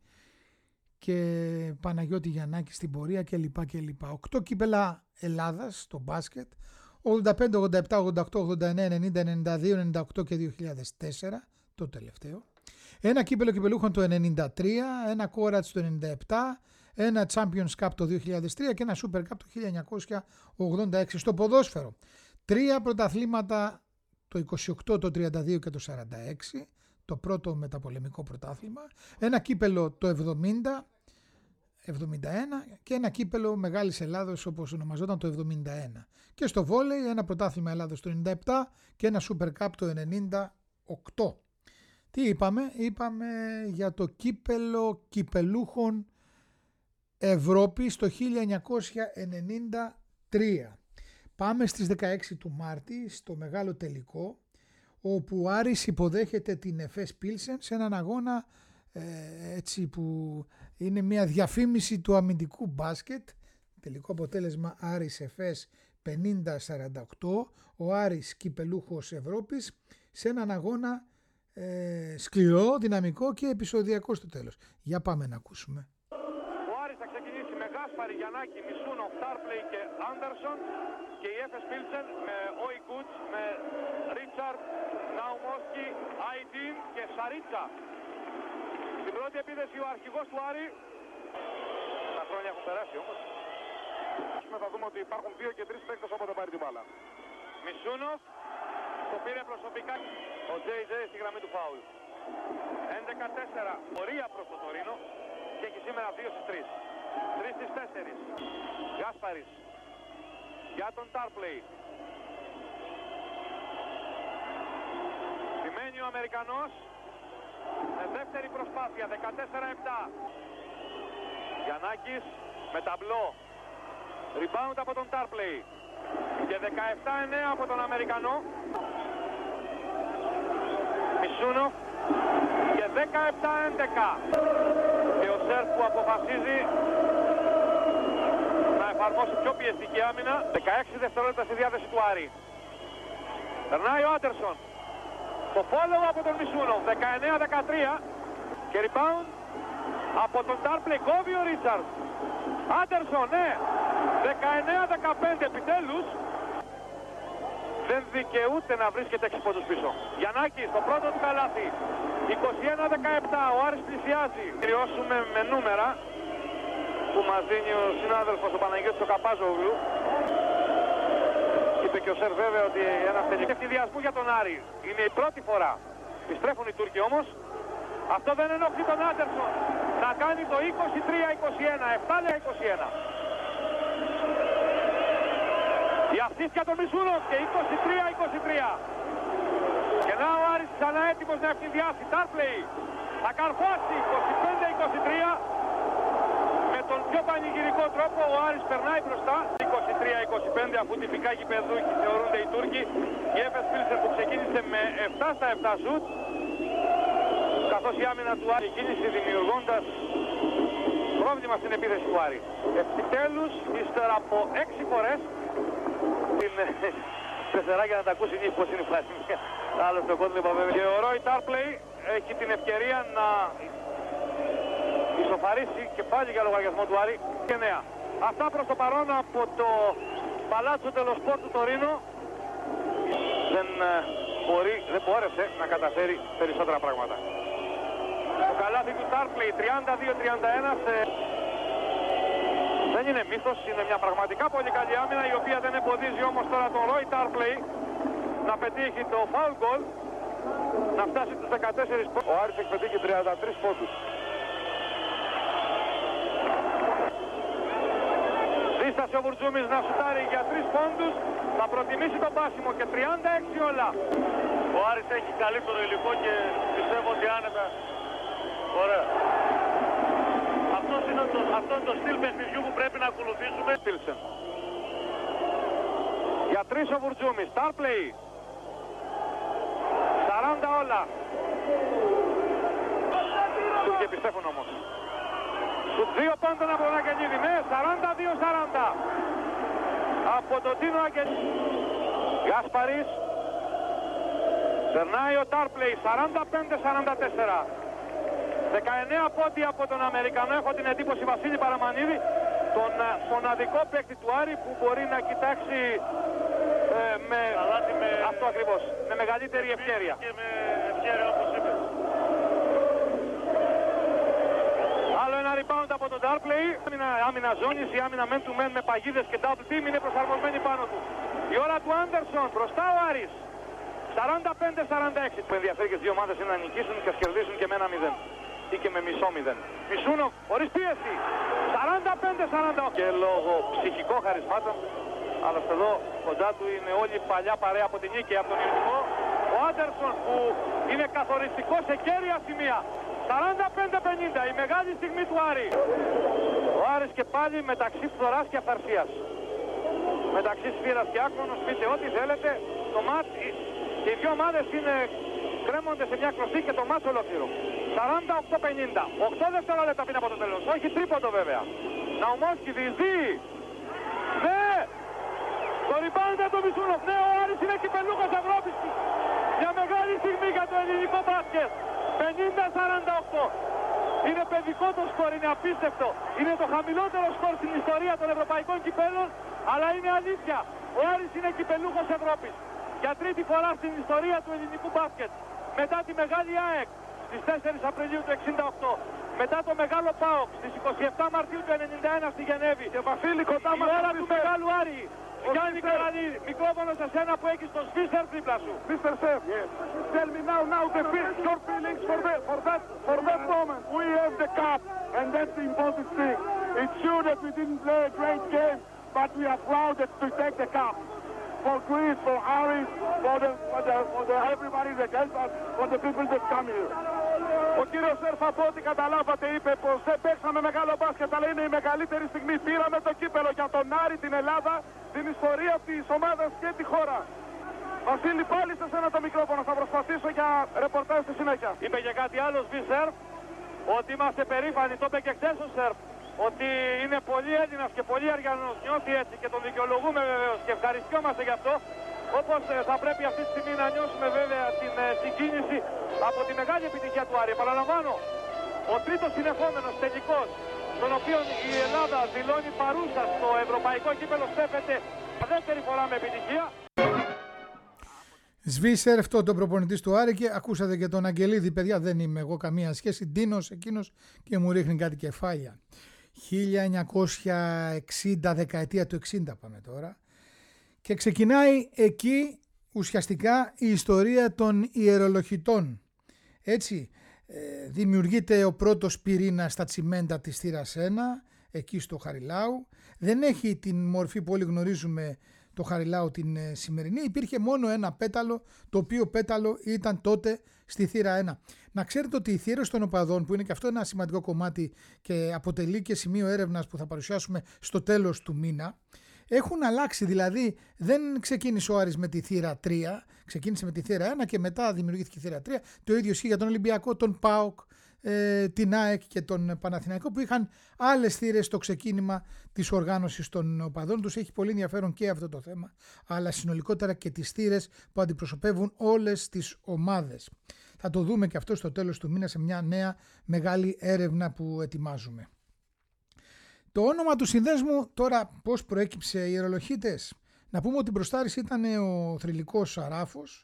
Speaker 1: και Παναγιώτη Γιαννάκη στην πορεία κλπ. κλπ. οκτώ κύπελα Ελλάδας στο μπάσκετ, ογδόντα πέντε, ογδόντα επτά, ογδόντα οκτώ, ογδόντα εννέα, ενενήντα, ενενήντα δύο, ενενήντα οκτώ και δύο χιλιάδες τέσσερα, το τελευταίο. Ένα κύπελο κυπελούχων το ενενήντα τρία, ένα κόρατς το ενενήντα επτά, ένα Champions Cup το δύο χιλιάδες τρία και ένα Super Cup το χίλια εννιακόσια ογδόντα έξι. Στο ποδόσφαιρο, τρία πρωταθλήματα το είκοσι οκτώ, το τριάντα δύο και το σαράντα έξι, το πρώτο μεταπολεμικό πρωτάθλημα, ένα κύπελο το εβδομήντα, εβδομήντα ένα και ένα κύπελο Μεγάλης Ελλάδος όπως ονομαζόταν το εβδομήντα ένα. Και στο βόλεϊ ένα πρωτάθλημα Ελλάδος το ενενήντα επτά και ένα Super Cup το ενενήντα οκτώ. Τι είπαμε? Είπαμε για το κύπελο κυπελούχων Ευρώπης το χίλια εννιακόσια ενενήντα τρία. Πάμε στις δεκαέξι του Μάρτη στο μεγάλο τελικό, όπου ο Άρης υποδέχεται την Εφές Πίλσεν σε έναν αγώνα ε, έτσι που είναι μια διαφήμιση του αμυντικού μπάσκετ. Τελικό αποτέλεσμα Άρης Εφές πενήντα σαράντα οκτώ, ο Άρης κυπελούχος Ευρώπης σε έναν αγώνα ε, σκληρό, δυναμικό και επεισοδιακό στο τέλος. Για πάμε να ακούσουμε.
Speaker 2: Ο Άρης θα ξεκινήσει με Γάσπαρη, Γιαννάκη, Μισούνο, Τάρπλεϊ και Άντερσον και η Εφές Πίλσεν με Όι Κούτς, με Ρίτσαρντ, Ναουμόσκι, Άιντιν και Σαρίτσα. Στην πρώτη επίθεση ο αρχηγός του Άρη. Τα χρόνια έχουν περάσει όμως. Θα δούμε ότι υπάρχουν δύο και τρεις παίκτες όποτε πάρει την μπάλα. Μισούνοφ, το πήρε προσωπικά ο Τζέι Τζέι στη γραμμή του φάουλ. έντεκα τέσσερα, πορεία προς το Τωρίνο και έχει σήμερα δύο στις τρεις. τρεις στις τέσσερις. Γκάσπαρης για τον Τάρπλεϊ. Σημαίνει ο Αμερικανός με δεύτερη προσπάθεια, δεκατέσσερα επτά. Γιαννάκης με ταμπλό. Rebound από τον Τάρπλεϊ. Και δεκαεπτά εννέα από τον Αμερικανό. Μισούνο. Και δεκαεπτά έντεκα. Και ο Σέρφ που αποφασίζει να εφαρμόσει πιο πιεστική άμυνα. δεκαέξι δευτερόλεπτα στη διάθεση του Άρη. Περνάει ο Άντερσον. Το follow από τον Μισούνο. δεκαεννέα δεκατρία. Και rebound από τον Τάρπλεϊ. Κόβει ο Ρίτσαρντ. Άντερσον, ναι. δεκαεννέα δεκαπέντε επιτέλους. Δεν δικαιούται να βρίσκεται έξι πόντους πίσω. Γιαννάκη στο πρώτο του καλάθι. είκοσι ένα δεκαεπτά. Ο Άρης πλησιάζει. Κυριώσουμε με νούμερα που μας δίνει ο συνάδελφος ο Παναγιώτης ο Καπάζογλου. Είπε και ο Σερ βέβαια ότι ένας τελικός ευθυδιασμού για τον Άρη. Είναι η πρώτη φορά. Επιστρέφουν οι Τούρκοι όμως. Αυτό δεν ενοχλεί τον Άντερσον να κάνει το είκοσι τρία είκοσι ένα. επτά είκοσι ένα. Η αυτήθεια των Μισούνων και είκοσι τρία είκοσι τρία. Και να ο Άρης ξανά έτοιμος να ευθυνδιάσει. Τάρπλεϊ θα καρφώσει είκοσι πέντε είκοσι τρία. Με τον πιο πανηγυρικό τρόπο ο Άρης περνάει μπροστά. είκοσι τρία είκοσι πέντε αφού τυπικά γηπεδούχοι θεωρούνται οι Τούρκοι. Η Εφές Πίλσεν που ξεκίνησε με επτά στα επτά σουτ. Καθώς η άμυνα του Άρη κίνηση δημιουργώντας πρόβλημα στην επίθεση του Άρη. Επιτέλους, ύστερα από έξι φορές την πεσεράκια να τα ακούσει νύχη πως είναι η φάση. Άλλο στο κόντλο είπα βέβαια. Και ο Ρόι Τάρπλεϊ έχει την ευκαιρία να ισοφαρίσει και πάλι για λογαριασμό του Άρη. Και νέα. Αυτά προς το παρόν από το Παλάτσο Τελοσπόρ του Τωρίνο. Δεν μπορεί, δεν μπόρεσε να καταφέρει περισσότερα πράγματα. Το καλάθι του Tarpley τριάντα δύο τριάντα ένα σε... δεν είναι μύθος, είναι μια πραγματικά πολύ καλή άμυνα, η οποία δεν εμποδίζει όμως τώρα τον Roy Tarpley να πετύχει το foul goal, να φτάσει στους δεκατέσσερις πόντους. Ο Άρης έχει πετύχει τριάντα τρεις πόντους. Δίστασε ο Βουρτζούμης να σουτάρει για τρεις πόντους, θα προτιμήσει το πάσιμο και τριάντα έξι όλα. Ο Άρης έχει καλύτερο υλικό και πιστεύω ότι άνετα. Ωραία. Αυτός είναι το, αυτό είναι το στυλ παιχνιδιού που πρέπει να ακολουθήσουμε. Για τρεις ο Βουρτζούμης, Tarpley. σαράντα όλα. Τους και πιστεύουν όμως. Στους δύο πόντων από τον Αγγελίδη, ναι, σαράντα δύο σαράντα. Από τον Τίνο Αγγελίδη. Γκάσπαρης. Περνάει ο Tarpley, σαράντα πέντε σαράντα τέσσερα. δεκαεννέα πόντοι από τον Αμερικανό, έχω την εντύπωση Βασίλη Παραμανίδη, τον μοναδικό παίκτη του Άρη που μπορεί να κοιτάξει ε, με... με αυτό ακριβώς, με μεγαλύτερη ευκαιρία. Και με ευκαιρία όπως είπε. Άλλο ένα rebound από τον Tarpley. Άμυνα, άμυνα ζώνης, η άμυνα men to men με παγίδες και double team είναι προσαρμοσμένη πάνω του. Η ώρα του Άντερσον, μπροστά ο Άρης. σαράντα πέντε σαράντα έξι. Που ενδιαφέρει και τις δύο ομάδες είναι να νικήσουν και να κερδίσουν και με ένα μηδέν. Ή και με μισό μηδέν. Μισούνοφ, χωρίς πίεση. σαράντα πέντε σαράντα οκτώ. Και λόγω ψυχικών χαρισμάτων, αλλά εδώ κοντά του είναι όλη η παλιά παρέα από την νίκη από τον Ιωνικό. Ο Άντερσον που είναι καθοριστικό σε κέρια σημεία. σαράντα πέντε πενήντα, η μεγάλη στιγμή του Άρη. Ο Άρης και πάλι μεταξύ φθοράς και αυθαρσίας. Μεταξύ σφύρας και άκρονος, πείτε ό,τι θέλετε. Το μάτς, και οι δύο ομάδες είναι, κρέμονται σε μια κλωστή και το μάτς ολόκληρο. σαράντα οκτώ πενήντα. οκτώ δευτερόλεπτα πριν από το τέλος. Όχι τρίποντο βέβαια. Ναουμόσκι διεισδύει. Ναι! Το rebound του Μισούνοφ. Ναι, ο Άρης είναι κυπελούχος Ευρώπης. Μια μεγάλη στιγμή για το ελληνικό μπάσκετ. πενήντα σαράντα οκτώ. Είναι παιδικό το σκορ, είναι απίστευτο. Είναι το χαμηλότερο σκορ στην ιστορία των ευρωπαϊκών κυπέλων, αλλά είναι αλήθεια. Ο Άρης είναι κυπελούχος Ευρώπης. Για τρίτη φορά στην ιστορία του ελληνικού μπάσκετ. Μετά τη μεγάλη ΑΕΚ στις τέσσερις Απριλίου του εξήντα οκτώ. Μετά το μεγάλο ΠΑΟΚ στις είκοσι επτά Μαρτίου του ενενήντα ένα στη Γενέβη. Και Βασίλη κοντά μας. Η ώρα του μεγάλου Άρη. Γιάννη Καραλίδη, μικρόφωνο σε σένα που έχεις τον Σφίσερ δίπλα σου. Μίστερ Σεφ, tell me now, now the your feelings for that, for that, for that moment. We have the cup, and that's the important thing. It's true that we didn't play a great game, but we are proud that to take the cup. For Greece, for Aris, for the, for the, for the everybody that helps us, for the people that come here. Ο κύριος Σέρφ, από ό,τι καταλάβατε, είπε πως δεν παίξαμε μεγάλο μπάσκετ, αλλά είναι η μεγαλύτερη στιγμή. Πήραμε το κύπελο για τον Άρη, την Ελλάδα, την ιστορία της ομάδας και τη χώρα. Βασίλη, πάλι σε σένα το μικρόφωνο, θα προσπαθήσω για ρεπορτάζ στη συνέχεια. Είπε και κάτι άλλο, Σβι Σέρφ, ότι είμαστε περήφανοι, το είπε και χθες ο Σέρφ, ότι είναι πολύ Έλληνας και πολύ Αργιανός, νιώθει έτσι και τον δικαιολογούμε βεβαίως και ευχαριστιόμαστε γι' αυτό. Όπως θα πρέπει αυτή τη στιγμή να νιώσουμε βέβαια την συγκίνηση από τη μεγάλη επιτυχία του Άρη. Επαναλαμβάνω, ο τρίτος συνεχόμενος τελικός, τον οποίο η Ελλάδα δηλώνει παρούσα στο ευρωπαϊκό κύπελο, στέφεται δεύτερη φορά με επιτυχία.
Speaker 1: Σβίσερ, αυτό το προπονητής του Άρη, και ακούσατε και τον Αγγελίδη, παιδιά, δεν είμαι εγώ καμία σχέση, Ντίνος εκείνος, και μου ρίχνει κάτι κεφάλια. χίλια εννιακόσια εξήντα, δεκαετία του εξήντα πάμε τώρα. Και ξεκινάει εκεί ουσιαστικά η ιστορία των ιερολογητών. Έτσι, ε, δημιουργείται ο πρώτος πυρήνας στα τσιμέντα της θύρας ένα, εκεί στο Χαριλάου. Δεν έχει την μορφή που όλοι γνωρίζουμε το Χαριλάου την ε, σημερινή. Υπήρχε μόνο ένα πέταλο, το οποίο πέταλο ήταν τότε στη θύρα ένα. Να ξέρετε ότι οι θύρες των οπαδών, που είναι και αυτό ένα σημαντικό κομμάτι και αποτελεί και σημείο έρευνας που θα παρουσιάσουμε στο τέλος του μήνα, έχουν αλλάξει. Δηλαδή δεν ξεκίνησε ο Άρης με τη θύρα τρία, ξεκίνησε με τη θύρα ένα και μετά δημιουργήθηκε η θύρα τρία. Το ίδιο ισχύει για τον Ολυμπιακό, τον ΠΑΟΚ, ε, την ΑΕΚ και τον Παναθηναϊκό, που είχαν άλλες θύρες στο ξεκίνημα της οργάνωσης των οπαδών τους. Έχει πολύ ενδιαφέρον και αυτό το θέμα, αλλά συνολικότερα και τις θύρες που αντιπροσωπεύουν όλες τις ομάδες. Θα το δούμε και αυτό στο τέλος του μήνα σε μια νέα μεγάλη έρευνα που ετοιμάζουμε. Το όνομα του συνδέσμου τώρα πώς προέκυψε, οι ιερολογίτες? Να πούμε ότι μπροστάρης ήταν ο θρυλικός Σαράφος,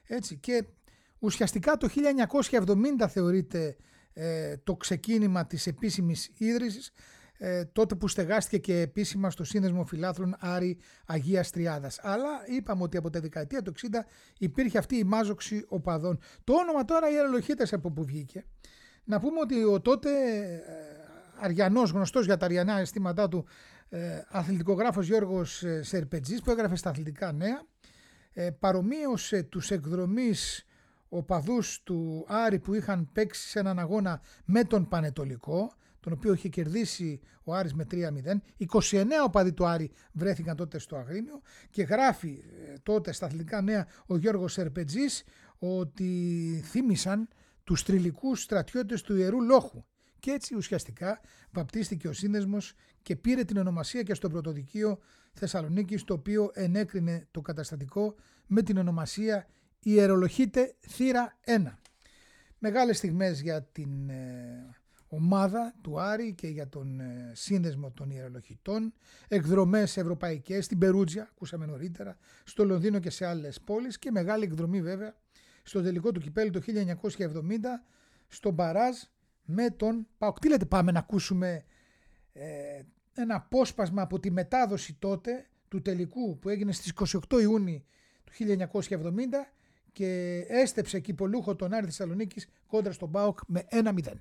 Speaker 1: Έτσι, και ουσιαστικά το χίλια εννιακόσια εβδομήντα θεωρείται ε, το ξεκίνημα της επίσημης ίδρυσης, ε, τότε που στεγάστηκε και επίσημα στο Σύνδεσμο Φιλάθλων Άρη Αγίας Τριάδας. Αλλά είπαμε ότι από τη δεκαετία του εξήντα υπήρχε αυτή η μάζοξη οπαδών. Το όνομα τώρα Ιερολοχίτες από που βγήκε. Να πούμε ότι ο τότε ε, αριανός, γνωστός για τα αριανά αισθήματά του, ε, αθλητικογράφος Γιώργος ε, Σερπετζής, που έγραφε στα Αθλητικά Νέα, ε, παρομοίωσε τους εκδρομείς οπαδούς του Άρη που είχαν παίξει σε έναν αγώνα με τον Πανετολικό, τον οποίο είχε κερδίσει ο Άρης με τρία μηδέν. είκοσι εννέα οπαδοί του Άρη βρέθηκαν τότε στο Αγρίνιο και γράφει ε, τότε στα Αθλητικά Νέα ο Γιώργος Σερπετζής ότι θύμισαν τους τριλικούς στρατιώτες του Ιερού Λόχου. Και έτσι ουσιαστικά βαπτίστηκε ο σύνδεσμος και πήρε την ονομασία και στο πρωτοδικείο Θεσσαλονίκης, το οποίο ενέκρινε το καταστατικό με την ονομασία Ιερολοχίτε Θύρα ένα. Μεγάλες στιγμές για την ε, ομάδα του Άρη και για τον ε, σύνδεσμο των Ιερολοχητών, εκδρομές ευρωπαϊκές στην Περούτζια, ακούσαμε νωρίτερα, στο Λονδίνο και σε άλλες πόλεις, και μεγάλη εκδρομή βέβαια στο τελικό του κυπέλλου το χίλια εννιακόσια εβδομήντα στο μπαράζ με τον ΠΑΟΚ. Τι λέτε, πάμε να ακούσουμε ε, ένα απόσπασμα από τη μετάδοση τότε του τελικού που έγινε στις είκοσι οκτώ Ιουνίου του χίλια εννιακόσια εβδομήντα και έστεψε κυπολούχο τον Άρη Θεσσαλονίκης κόντρα στον ΠΑΟΚ με ένα μηδέν.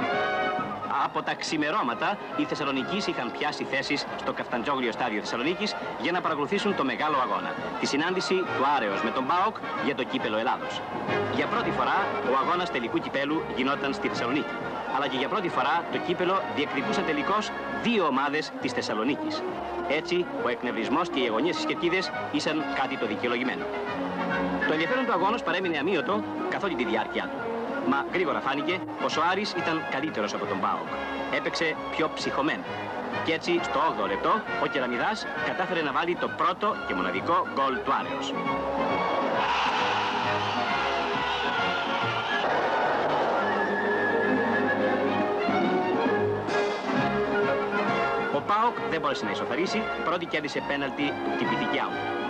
Speaker 3: Από τα ξημερώματα, οι Θεσσαλονικείς είχαν πιάσει θέσεις στο Καφταντζόγλιο στάδιο Θεσσαλονίκης για να παρακολουθήσουν το μεγάλο αγώνα, τη συνάντηση του Άρεως με τον ΠΑΟΚ για το κύπελο Ελλάδος. Για πρώτη φορά, ο αγώνας τελικού κυπέλου γινόταν στη Θεσσαλονίκη. Αλλά και για πρώτη φορά το κύπελο διεκδικούσαν τελικώς δύο ομάδες της Θεσσαλονίκης. Έτσι, ο εκνευρισμός και οι αγωνίες στις κερκίδες ήσαν κάτι το δικαιολογημένο. Το ενδιαφέρον του αγώνος παρέμεινε αμύωτο καθ' όλη τη διάρκεια του. Μα γρήγορα φάνηκε πως ο Άρης ήταν καλύτερος από τον ΠΑΟΚ. Έπαιξε πιο ψυχωμένα. Και έτσι, στο όγδοο λεπτό, ο Κεραμιδάς κατάφερε να βάλει το πρώτο και μοναδικό γκολ του Άρεως. Ο ΠΑΟΚ δεν μπόρεσε να ισοφαρίσει, πρώτη κέρδισε πέναλτι του Τυπηθικιάου.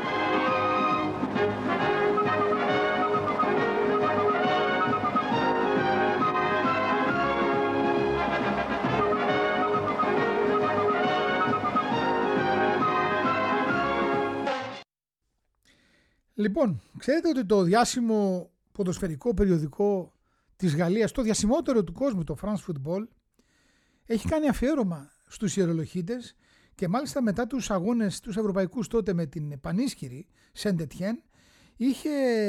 Speaker 1: Λοιπόν, ξέρετε ότι το διάσημο ποδοσφαιρικό περιοδικό της Γαλλίας, το διασημότερο του κόσμου, το France Football, έχει κάνει αφιέρωμα στους Ιερολοχίτες και μάλιστα μετά τους αγώνες τους ευρωπαϊκούς τότε με την πανίσχυρη Σεντετιέν είχε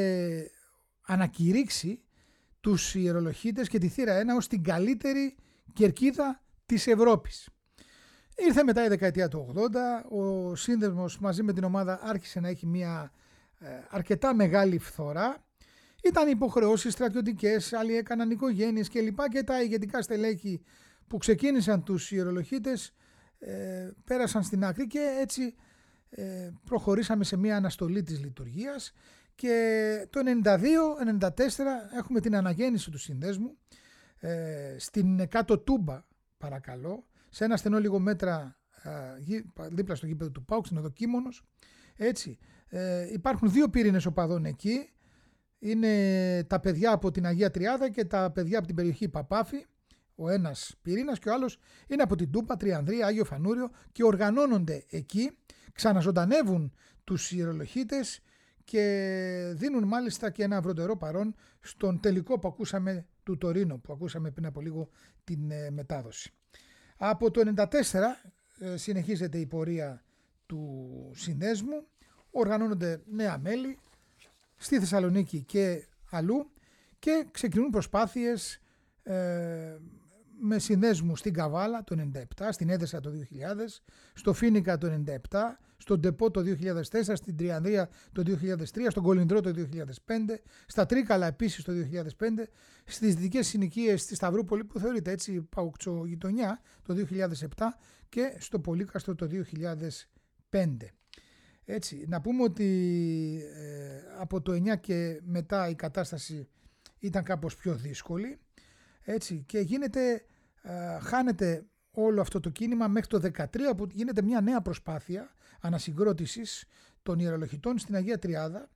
Speaker 1: ανακηρύξει τους Ιερολοχίτες και τη θύρα ένα ως την καλύτερη κερκίδα της Ευρώπης. Ήρθε μετά η δεκαετία του ογδόντα, ο σύνδεσμος μαζί με την ομάδα άρχισε να έχει μια αρκετά μεγάλη φθορά. Ήταν υποχρεώσεις στρατιωτικές, άλλοι έκαναν οικογένειες κλπ. Και τα ηγετικά στελέχη που ξεκίνησαν τους Ιερολοχίτες ε, πέρασαν στην άκρη και έτσι ε, προχωρήσαμε σε μια αναστολή της λειτουργίας και το ενενήντα δύο ενενήντα τέσσερα έχουμε την αναγέννηση του συνδέσμου ε, στην κάτω Τούμπα, παρακαλώ, σε ένα στενό λίγο μέτρα ε, δίπλα στο γήπεδο του ΠΑΟΚ, στην οδό Κίμωνος. Έτσι, ε, υπάρχουν δύο πύρινες οπαδών εκεί. Είναι τα παιδιά από την Αγία Τριάδα και τα παιδιά από την περιοχή Παπάφη. Ο ένας πυρήνας και ο άλλος είναι από την Τούπα, Τριανδρία, Άγιο Φανούριο και οργανώνονται εκεί, ξαναζωντανεύουν τους Ιερολοχίτες και δίνουν μάλιστα και ένα βροντερό παρόν στον τελικό που ακούσαμε του Τωρίνο, που ακούσαμε πριν από λίγο την ε, μετάδοση. Από το ενενήντα τέσσερα ε, συνεχίζεται η πορεία του συνδέσμου, οργανώνονται νέα μέλη στη Θεσσαλονίκη και αλλού και ξεκινούν προσπάθειες ε, με συνδέσμους στην Καβάλα το ενενήντα επτά, στην Έδεσα το δύο χιλιάδες, στο Φίνικα το ενενήντα επτά, στον Ντεπό το δύο χιλιάδες τέσσερα, στην Τριανδρία το δύο χιλιάδες τρία, στον Κολυνδρό το δύο χιλιάδες πέντε, στα Τρίκαλα επίσης το δύο χιλιάδες πέντε, στις δυτικές συνοικίες στη Σταυρούπολη που θεωρείται έτσι παουξογειτονιά το δύο χιλιάδες επτά και στο Πολύκαστρο το δύο χιλιάδες πέντε. Έτσι, να πούμε ότι ε, από το εννιά και μετά η κατάσταση ήταν κάπως πιο δύσκολη, έτσι, και γίνεται, ε, χάνεται όλο αυτό το κίνημα μέχρι το δεκατρία που γίνεται μια νέα προσπάθεια ανασυγκρότησης των Ιερολοχητών στην Αγία Τριάδα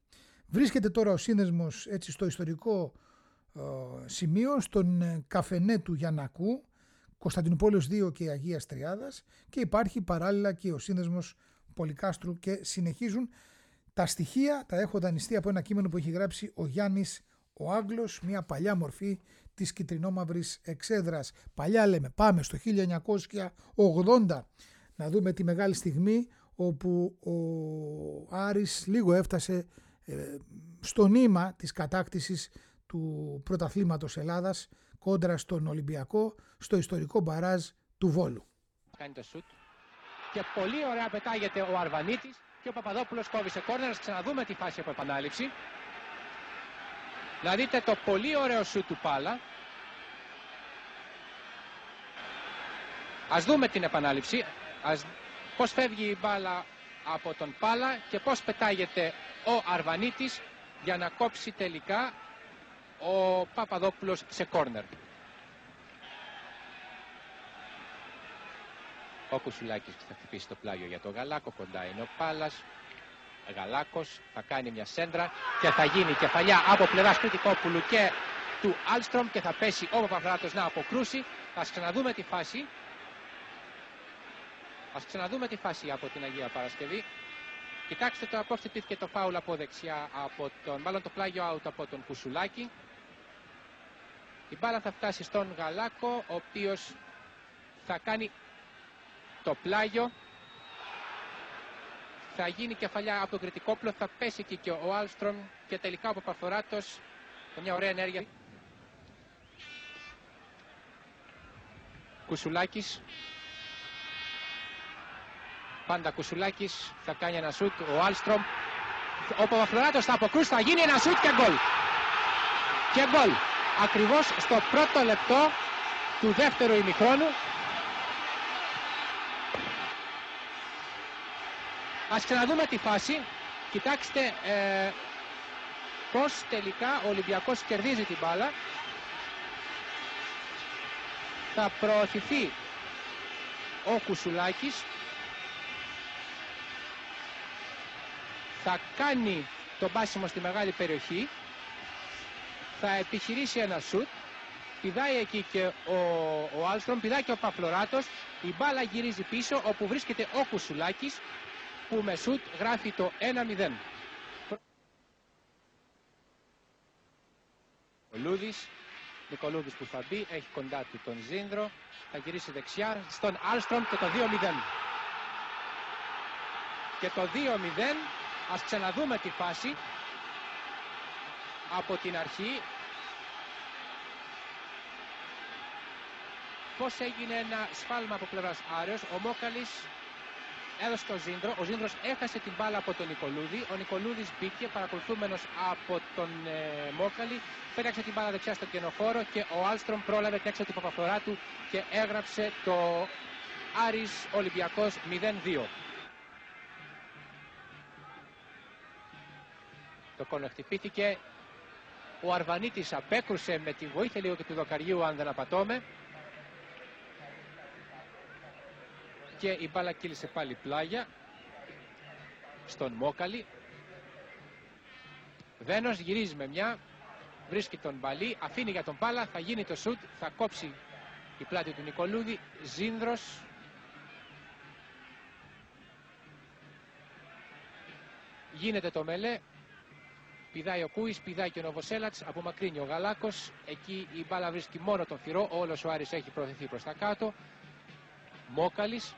Speaker 1: Βρίσκεται τώρα ο σύνδεσμος έτσι στο ιστορικό ε, σημείο, στον ε, καφενέ του Γιαννακού, Κωνσταντινούπολεως δύο και Αγίας Τριάδας, και υπάρχει παράλληλα και ο σύνδεσμος Πολυκάστρου, και συνεχίζουν. Τα στοιχεία τα έχω δανειστεί από ένα κείμενο που έχει γράψει ο Γιάννης ο Άγγλος, μια παλιά μορφή της κιτρινόμαυρης εξέδρας. Παλιά λέμε, πάμε στο χίλια εννιακόσια ογδόντα να δούμε τη μεγάλη στιγμή όπου ο Άρης λίγο έφτασε ε, στο νήμα της κατάκτησης του πρωταθλήματος Ελλάδας κόντρα στον Ολυμπιακό στο ιστορικό μπαράζ του Βόλου.
Speaker 4: Κάνει το σουτ και πολύ ωραία πετάγεται ο Αρβανίτης και ο Παπαδόπουλος κόβει σε κόρνερ. Ας ξαναδούμε τη φάση από επανάληψη. Να δείτε το πολύ ωραίο σουτ του Πάλα. Ας δούμε την επανάληψη. Ας... Πώς φεύγει η μπάλα από τον Πάλα και πώς πετάγεται ο Αρβανίτης για να κόψει τελικά ο Παπαδόπουλος σε κόρνερ. Ο Κουσουλάκης θα χτυπήσει το πλάγιο για τον Γαλάκο, κοντά είναι ο Πάλας. Γαλάκος θα κάνει μια σέντρα και θα γίνει κεφαλιά από πλευράς Κρητικόπουλου και του Άλστρομ και θα πέσει ο Παπαφράτος να αποκρούσει. Ας ξαναδούμε τη φάση. Ας ξαναδούμε τη φάση από την Αγία Παρασκευή. Κοιτάξτε το, πώς χτυπήθηκε το φάουλ από δεξιά, από τον, μάλλον το πλάγιο out από τον Κουσουλάκη. Η μπάλα θα φτάσει στον Γαλάκο, ο οποίος θα κάνει το πλάγιο. Θα γίνει κεφαλιά από τον Κρητικόπουλο, θα πέσει εκεί και ο Άλστρομ και τελικά ο Παπαφοράτος με μια ωραία ενέργεια. Κουσουλάκης. Πάντα Κουσουλάκης θα κάνει ένα σουτ, ο Άλστρομ. Ο Παπαφοράτος θα αποκρούσει, θα γίνει ένα σουτ και γκολ. Και γκολ. Ακριβώς στο πρώτο λεπτό του δεύτερου ημιχρόνου. Ας ξαναδούμε τη φάση. Κοιτάξτε ε, πώς τελικά ο Ολυμπιακός κερδίζει την μπάλα. Θα προωθηθεί ο Κουσουλάκης. Θα κάνει το πάσιμο στη μεγάλη περιοχή. Θα επιχειρήσει ένα σουτ. Πηδάει εκεί και ο, ο Άλστρομ, πηδάει και ο Παφλωράτος. Η μπάλα γυρίζει πίσω όπου βρίσκεται ο Κουσουλάκης, που με σουτ γράφει το ένα μηδέν. Ο Λούδης, Νικολούδης που θα μπει, έχει κοντά του τον Ζήνδρο, θα γυρίσει δεξιά στον Άλστρομ και το δύο μηδέν. Και το δύο μηδέν, ας ξαναδούμε τη φάση από την αρχή. Πώς έγινε ένα σφάλμα από πλευράς Άρεος, ο Μόκαλης έδωσε τον Ζήνδρο, ο Ζήνδρος έχασε την μπάλα από τον Νικολούδη, ο Νικολούδης μπήκε παρακολουθούμενος από τον ε, Μόκαλη, πέταξε την μπάλα δεξιά στον κενοχώρο και ο Άλστρομ πρόλαβε την έξω του Παπαφοράτου και έγραψε το Άρης Ολυμπιακός μηδέν δύο. Το κόρνερ χτυπήθηκε, ο Αρβανίτης απέκρουσε με τη βοήθεια λίγο και του Δοκαριού, αν δεν απατώμε. Και η μπάλα κύλησε πάλι πλάγια στον Μόκαλη. Βένος γυρίζει με μια, βρίσκει τον Μπαλί, αφήνει για τον Πάλα, θα γίνει το σουτ, θα κόψει η πλάτη του Νικολούδη. Ζήνδρος. Γίνεται το μελέ. Πηδάει ο Κούης, πηδάει και ο Νοβοσέλατς, απομακρύνει ο Γαλάκος. Εκεί η μπάλα βρίσκει μόνο τον Φυρό, όλος ο Άρης έχει προωθηθεί προς τα κάτω. Μόκαλης.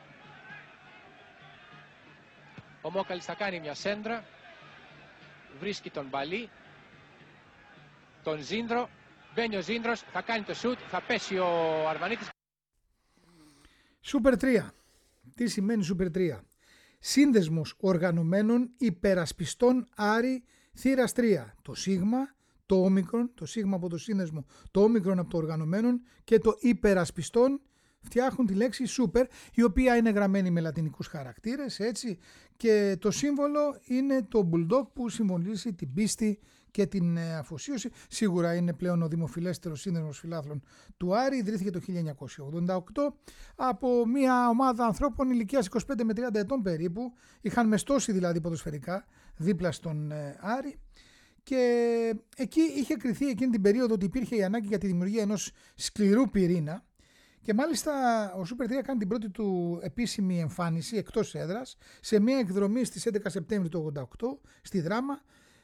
Speaker 4: Ο Μόκαλης θα κάνει μια σέντρα. Βρίσκει τον Μπαλί. Τον Ζήνδρο. Μπαίνει ο Ζήνδρος. Θα κάνει το σουτ. Θα πέσει ο Αρβανίτης.
Speaker 1: Σούπερ τρία. Τι σημαίνει Σούπερ τρία? Σύνδεσμος οργανωμένων υπερασπιστών Άρη θύρας τρία. Το σίγμα, το όμικρον, το σίγμα από το σύνδεσμο, το όμικρον από το οργανωμένων και το υπερασπιστών φτιάχνουν τη λέξη super, η οποία είναι γραμμένη με λατινικούς χαρακτήρες, έτσι, και το σύμβολο είναι το bulldog που συμβολίζει την πίστη και την αφοσίωση. Σίγουρα είναι πλέον ο δημοφιλέστερος σύνδεσμος φιλάθλων του Άρη. Ιδρύθηκε το χίλια εννιακόσια ογδόντα οκτώ από μια ομάδα ανθρώπων ηλικίας είκοσι πέντε με τριάντα ετών περίπου. Είχαν μεστώσει δηλαδή ποδοσφαιρικά δίπλα στον Άρη και εκεί είχε κριθεί εκείνη την περίοδο ότι υπήρχε η ανάγκη για τη δημιουργία ενός σκληρού πυρήνα και μάλιστα ο Super τρία κάνει την πρώτη του επίσημη εμφάνιση εκτός έδρας σε μια εκδρομή στις έντεκα Σεπτέμβρη του ογδόντα οκτώ στη Δράμα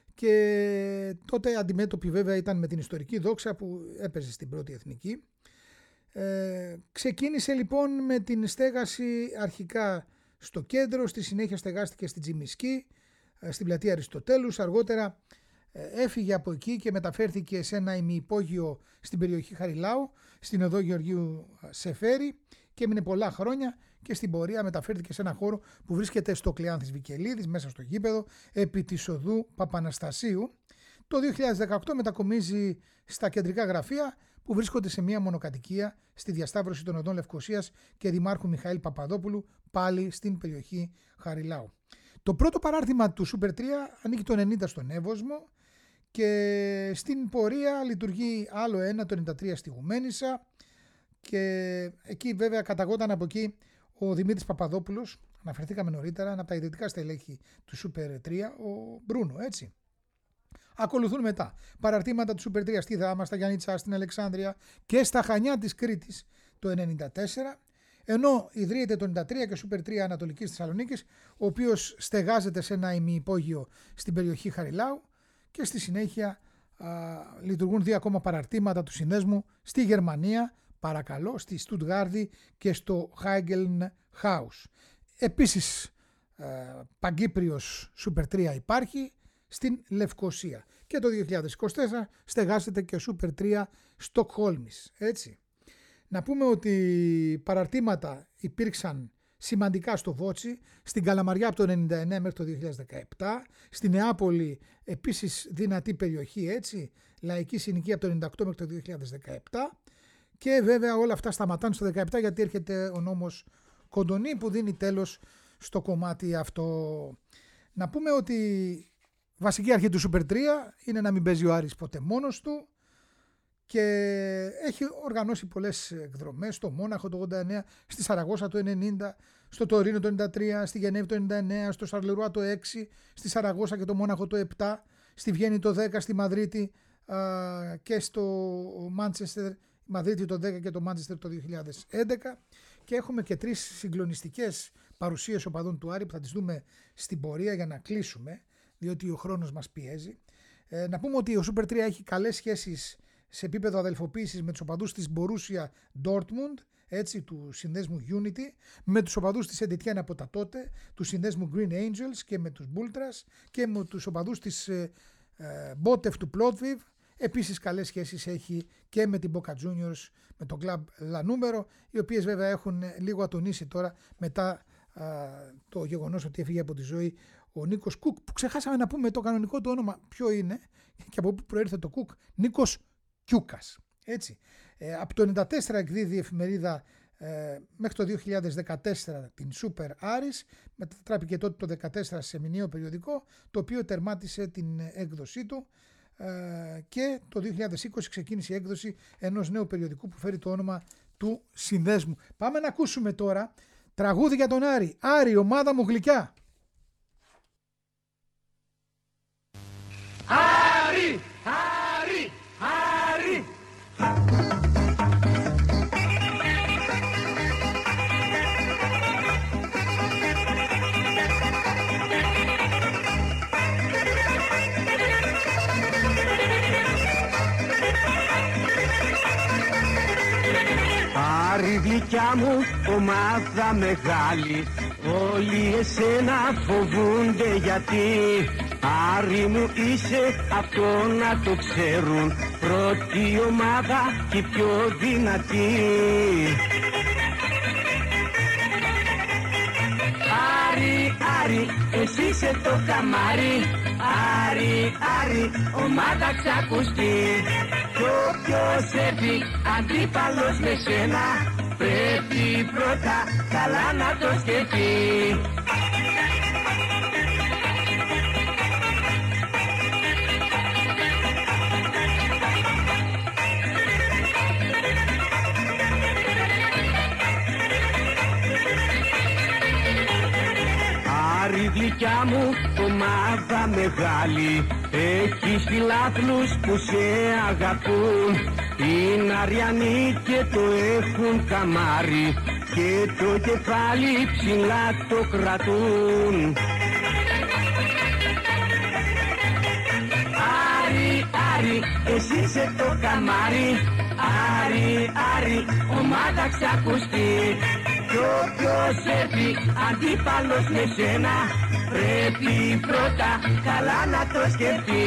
Speaker 1: και τότε αντιμέτωπη βέβαια ήταν με την ιστορική δόξα που έπαιζε στην πρώτη εθνική. Ε, ξεκίνησε λοιπόν με την στέγαση αρχικά στο κέντρο, στη συνέχεια στεγάστηκε στη Τζιμισκή, στην πλατεία Αριστοτέλους, αργότερα έφυγε από εκεί και μεταφέρθηκε σε ένα ημιυπόγειο στην περιοχή Χαριλάου, στην οδό Γεωργίου Σεφέρη και έμεινε πολλά χρόνια και στην πορεία μεταφέρθηκε σε ένα χώρο που βρίσκεται στο Κλεάνθης Βικελίδης, μέσα στο γήπεδο, επί της οδού Παπαναστασίου. Το δύο χιλιάδες δεκαοκτώ μετακομίζει στα κεντρικά γραφεία που βρίσκονται σε μια μονοκατοικία στη διασταύρωση των οδών Λευκωσίας και Δημάρχου Μιχαήλ Παπαδόπουλου, πάλι στην περιοχή Χαριλάου. Το πρώτο παράρτημα του Super τρία ανήκει το ενενήντα στον Εύωσμο και στην πορεία λειτουργεί άλλο ένα το ενενήντα τρία στη Γουμένισσα και εκεί βέβαια καταγόταν από εκεί ο Δημήτρης Παπαδόπουλος, αναφερθήκαμε νωρίτερα, ένα από τα ιδρυτικά στελέχη του Super τρία, ο Μπρούνο, έτσι. Ακολουθούν μετά παραρτήματα του Super τρία στη Δάμα, στα Γιάννητσά, στην Αλεξάνδρεια και στα Χανιά της Κρήτης το ενενήντα τέσσερα, ενώ ιδρύεται το ενενήντα τρία και Super τρία Ανατολικής Θεσσαλονίκης, ο οποίος στεγάζεται σε ένα ημιυπόγειο στην περιοχή Χαριλάου και στη συνέχεια α, λειτουργούν δύο ακόμα παραρτήματα του συνδέσμου στη Γερμανία, παρακαλώ, στη Στουτγάρδη και στο Χάιγκελν House. Επίσης α, παγκύπριος Super τρία υπάρχει στην Λευκωσία και το δύο χιλιάδες είκοσι τέσσερα στεγάζεται και Super τρία Στοκχόλμης, έτσι. Να πούμε ότι παραρτήματα υπήρξαν σημαντικά στο Βότσι, στην Καλαμαριά από το ενενήντα εννέα μέχρι το δύο χιλιάδες δεκαεπτά, στη Νεάπολη επίσης δυνατή περιοχή, έτσι, λαϊκή συνοικία από το ενενήντα οκτώ μέχρι το δύο χιλιάδες δεκαεπτά και βέβαια όλα αυτά σταματάνε στο δεκαεπτά γιατί έρχεται ο νόμος Κοντονή που δίνει τέλος στο κομμάτι αυτό. Να πούμε ότι βασική αρχή του Super τρία είναι να μην παίζει ο Άρης ποτέ μόνος του και έχει οργανώσει πολλές εκδρομές στο Μόναχο το ογδόντα εννέα, στη Σαραγώσα το ενενήντα, στο Τωρίνο το ενενήντα τρία, στη Γενέβη το ενενήντα εννέα, στο Σαρλερουά το έξι, στη Σαραγώσα και το Μόναχο το επτά, στη Βιέννη το δέκα, στη Μαδρίτη α, και στο Μάντσεστερ, Μαδρίτη το δέκα και το Μάντσεστερ το δύο χιλιάδες έντεκα και έχουμε και τρεις συγκλονιστικές παρουσίες οπαδών του Άρη που θα τις δούμε στην πορεία για να κλείσουμε, διότι ο χρόνος μας πιέζει. Ε, να πούμε ότι ο Super τρία έχει καλές σχέσεις σε επίπεδο αδελφοποίησης με τους οπαδούς της Borussia Dortmund, έτσι, του συνδέσμου Unity, με τους οπαδούς της Saint-Étienne από τα τότε, του συνδέσμου Green Angels και με τους Bultras και με τους οπαδούς της ε, ε, Botev του Plovdiv. Επίσης καλές σχέσεις έχει και με την Boca Juniors, με τον Club La Numero, οι οποίες βέβαια έχουν λίγο ατονίσει τώρα μετά α, το γεγονός ότι έφυγε από τη ζωή ο Νίκος Κουκ, που ξεχάσαμε να πούμε το κανονικό του όνομα ποιο είναι και από πού προήρθε το Κουκ, Νίκος Κιούκας. Έτσι. Ε, από το ενενήντα τέσσερα εκδίδει η εφημερίδα ε, μέχρι το δύο χιλιάδες δεκατέσσερα την Super Άρης, μετατράπηκε τότε το δύο χιλιάδες δεκατέσσερα σε μηνιαίο περιοδικό, το οποίο τερμάτισε την έκδοσή του ε, και το δύο χιλιάδες είκοσι ξεκίνησε η έκδοση ενός νέου περιοδικού που φέρει το όνομα του συνδέσμου. Πάμε να ακούσουμε τώρα τραγούδι για τον Άρη. Άρη, ομάδα μου γλυκιά.
Speaker 5: Άρη, Άρη, Άρη. Άρη δικιά μου, ομάδα μεγάλη, όλοι εσένα φοβούνται γιατί. Άρη μου είσαι, αυτό να το ξέρουν, πρώτη ομάδα και πιο δυνατή. Άρη, Άρη, εσύ είσαι το καμάρι, Άρη, Άρη, ομάδα ξακουστή. Κι όποιος έρθει αντίπαλος με σένα, πρέπει πρώτα καλά να το σκεφτεί. Άρη γλυκιά καρδιά μου ομάδα μεγάλη. Έχεις φιλάθλους που σε αγαπούν, είναι αριανοί και το έχουν καμάρι και το κεφάλι ψηλά το κρατούν. Άρη, Άρη, εσύ είσαι το καμάρι. Άρη, Άρη, ομάδα ξακουστεί. Κι όποιος έρθει αντίπαλος με σένα, πρέπει πρώτα καλά να το σκεφτεί.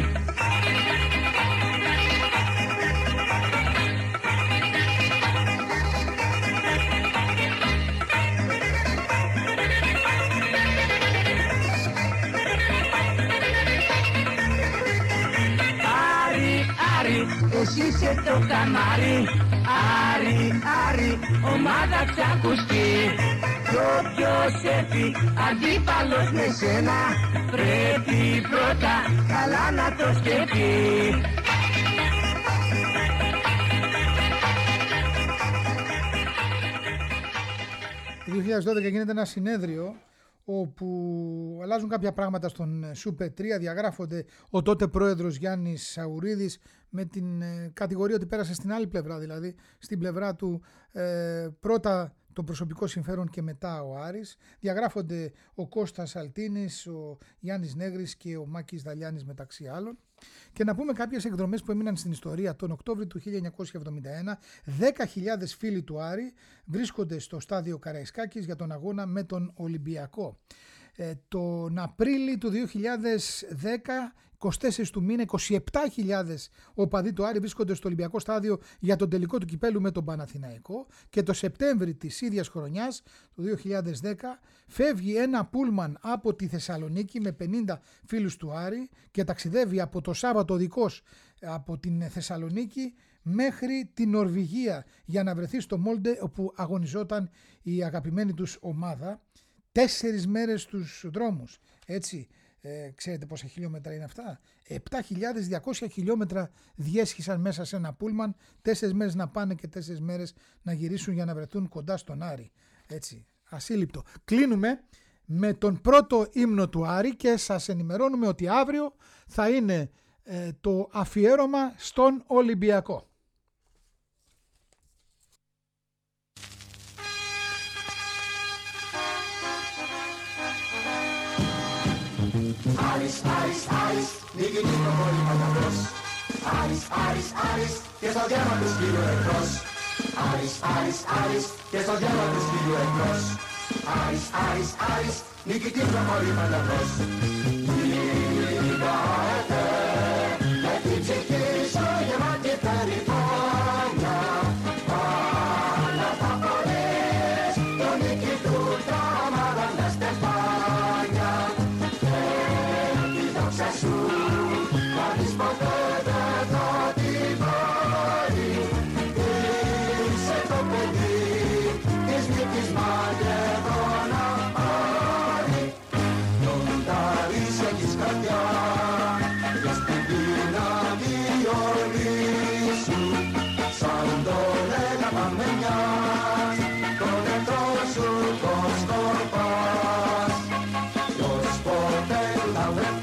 Speaker 5: Εσύ είσαι το καμάρι. Άρη, Άρη, ομάδα ξακουστεί. Κι όποιος έρθει αντίπαλος με σένα, πρέπει πρώτα καλά να το σκεφτεί.
Speaker 1: Το δύο χιλιάδες δώδεκα γίνεται ένα συνέδριο όπου αλλάζουν κάποια πράγματα στον Σούπερ τρία, διαγράφονται ο τότε πρόεδρος Γιάννης Σαουρίδης με την ε, κατηγορία ότι πέρασε στην άλλη πλευρά, δηλαδή στην πλευρά του ε, πρώτα το προσωπικό συμφέρον και μετά ο Άρης. Διαγράφονται ο Κώστας Αλτίνης, ο Γιάννης Νέγρης και ο Μάκης Δαλιάνης μεταξύ άλλων. Και να πούμε κάποιες εκδρομές που έμειναν στην ιστορία. Τον Οκτώβριο του χίλια εννιακόσια εβδομήντα ένα, δέκα χιλιάδες φίλοι του Άρη βρίσκονται στο στάδιο Καραϊσκάκης για τον αγώνα με τον Ολυμπιακό. Ε, τον Απρίλη του δύο χιλιάδες δέκα, είκοσι τέσσερις του μήνα, είκοσι επτά χιλιάδες οπαδοί του Άρη βρίσκονται στο Ολυμπιακό στάδιο για τον τελικό του κυπέλου με τον Παναθηναϊκό. Και το Σεπτέμβρη της ίδιας χρονιάς, του δύο χιλιάδες δέκα, φεύγει ένα πούλμαν από τη Θεσσαλονίκη με πενήντα φίλους του Άρη και ταξιδεύει από το Σάββατο δικός από την Θεσσαλονίκη μέχρι την Νορβηγία για να βρεθεί στο Μόλντε, όπου αγωνιζόταν η αγαπημένη τους ομάδα. Τέσσερις μέρες στους δρόμους, έτσι. Ε, ξέρετε πόσα χιλιόμετρα είναι αυτά? επτά χιλιάδες διακόσια χιλιόμετρα διέσχισαν μέσα σε ένα πούλμαν, τέσσερις μέρες να πάνε και τέσσερις μέρες να γυρίσουν για να βρεθούν κοντά στον Άρη. Έτσι, ασύλληπτο. Κλείνουμε με τον πρώτο ύμνο του Άρη και σας ενημερώνουμε ότι αύριο θα είναι ε, το αφιέρωμα στον Ολυμπιακό.
Speaker 6: Άρης, Άρης, Άρης, νικητής το πολύ παταγός. Άρης, Άρης, Άρης, και στο διάβα του σκύλου εχθρός. Άρης, Άρης, Άρης, και στο διάβα του σκύλου εχθρός. Άρης, Άρης, Άρης, νικητής το πολύ παταγός. Είδατε, με την ψυχή σου γεμάτη περηφάνεια, πάνω τα πολλές, το νικητού τρόμαραν τα στεφάνια. Σου, κανείς ποτέ δεν θα την πάρει. Είσαι το παιδί της νίκης Μακεδόνα Άρη. Τον Άρης έχεις καρδιά και στην δύναμη όλη σου, σαν τον ελαπαμενιάς, τον εχθρό σου τον σκορπάς. Ποιος ποτέ θα βρεθεί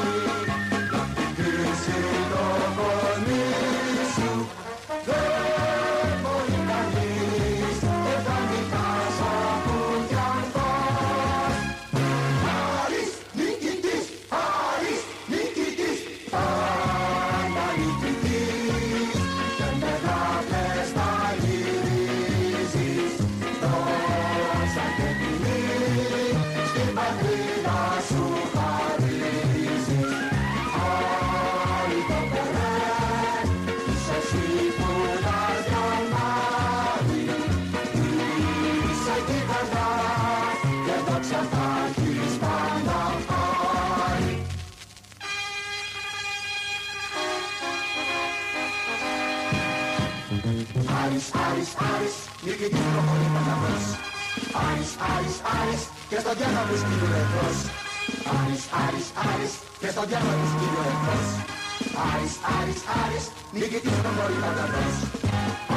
Speaker 6: Άρης, Άρης, Άρης, νικητής προχωρεί παταγός. Άρης, Άρης, Άρης, και στο διάβα του σκύλου εχθρός. Άρης, Άρης, Άρης, και στο διάβα του σκύλου εχθρός. Άρης, Άρης, Άρης, νικητής προχωρεί παταγός.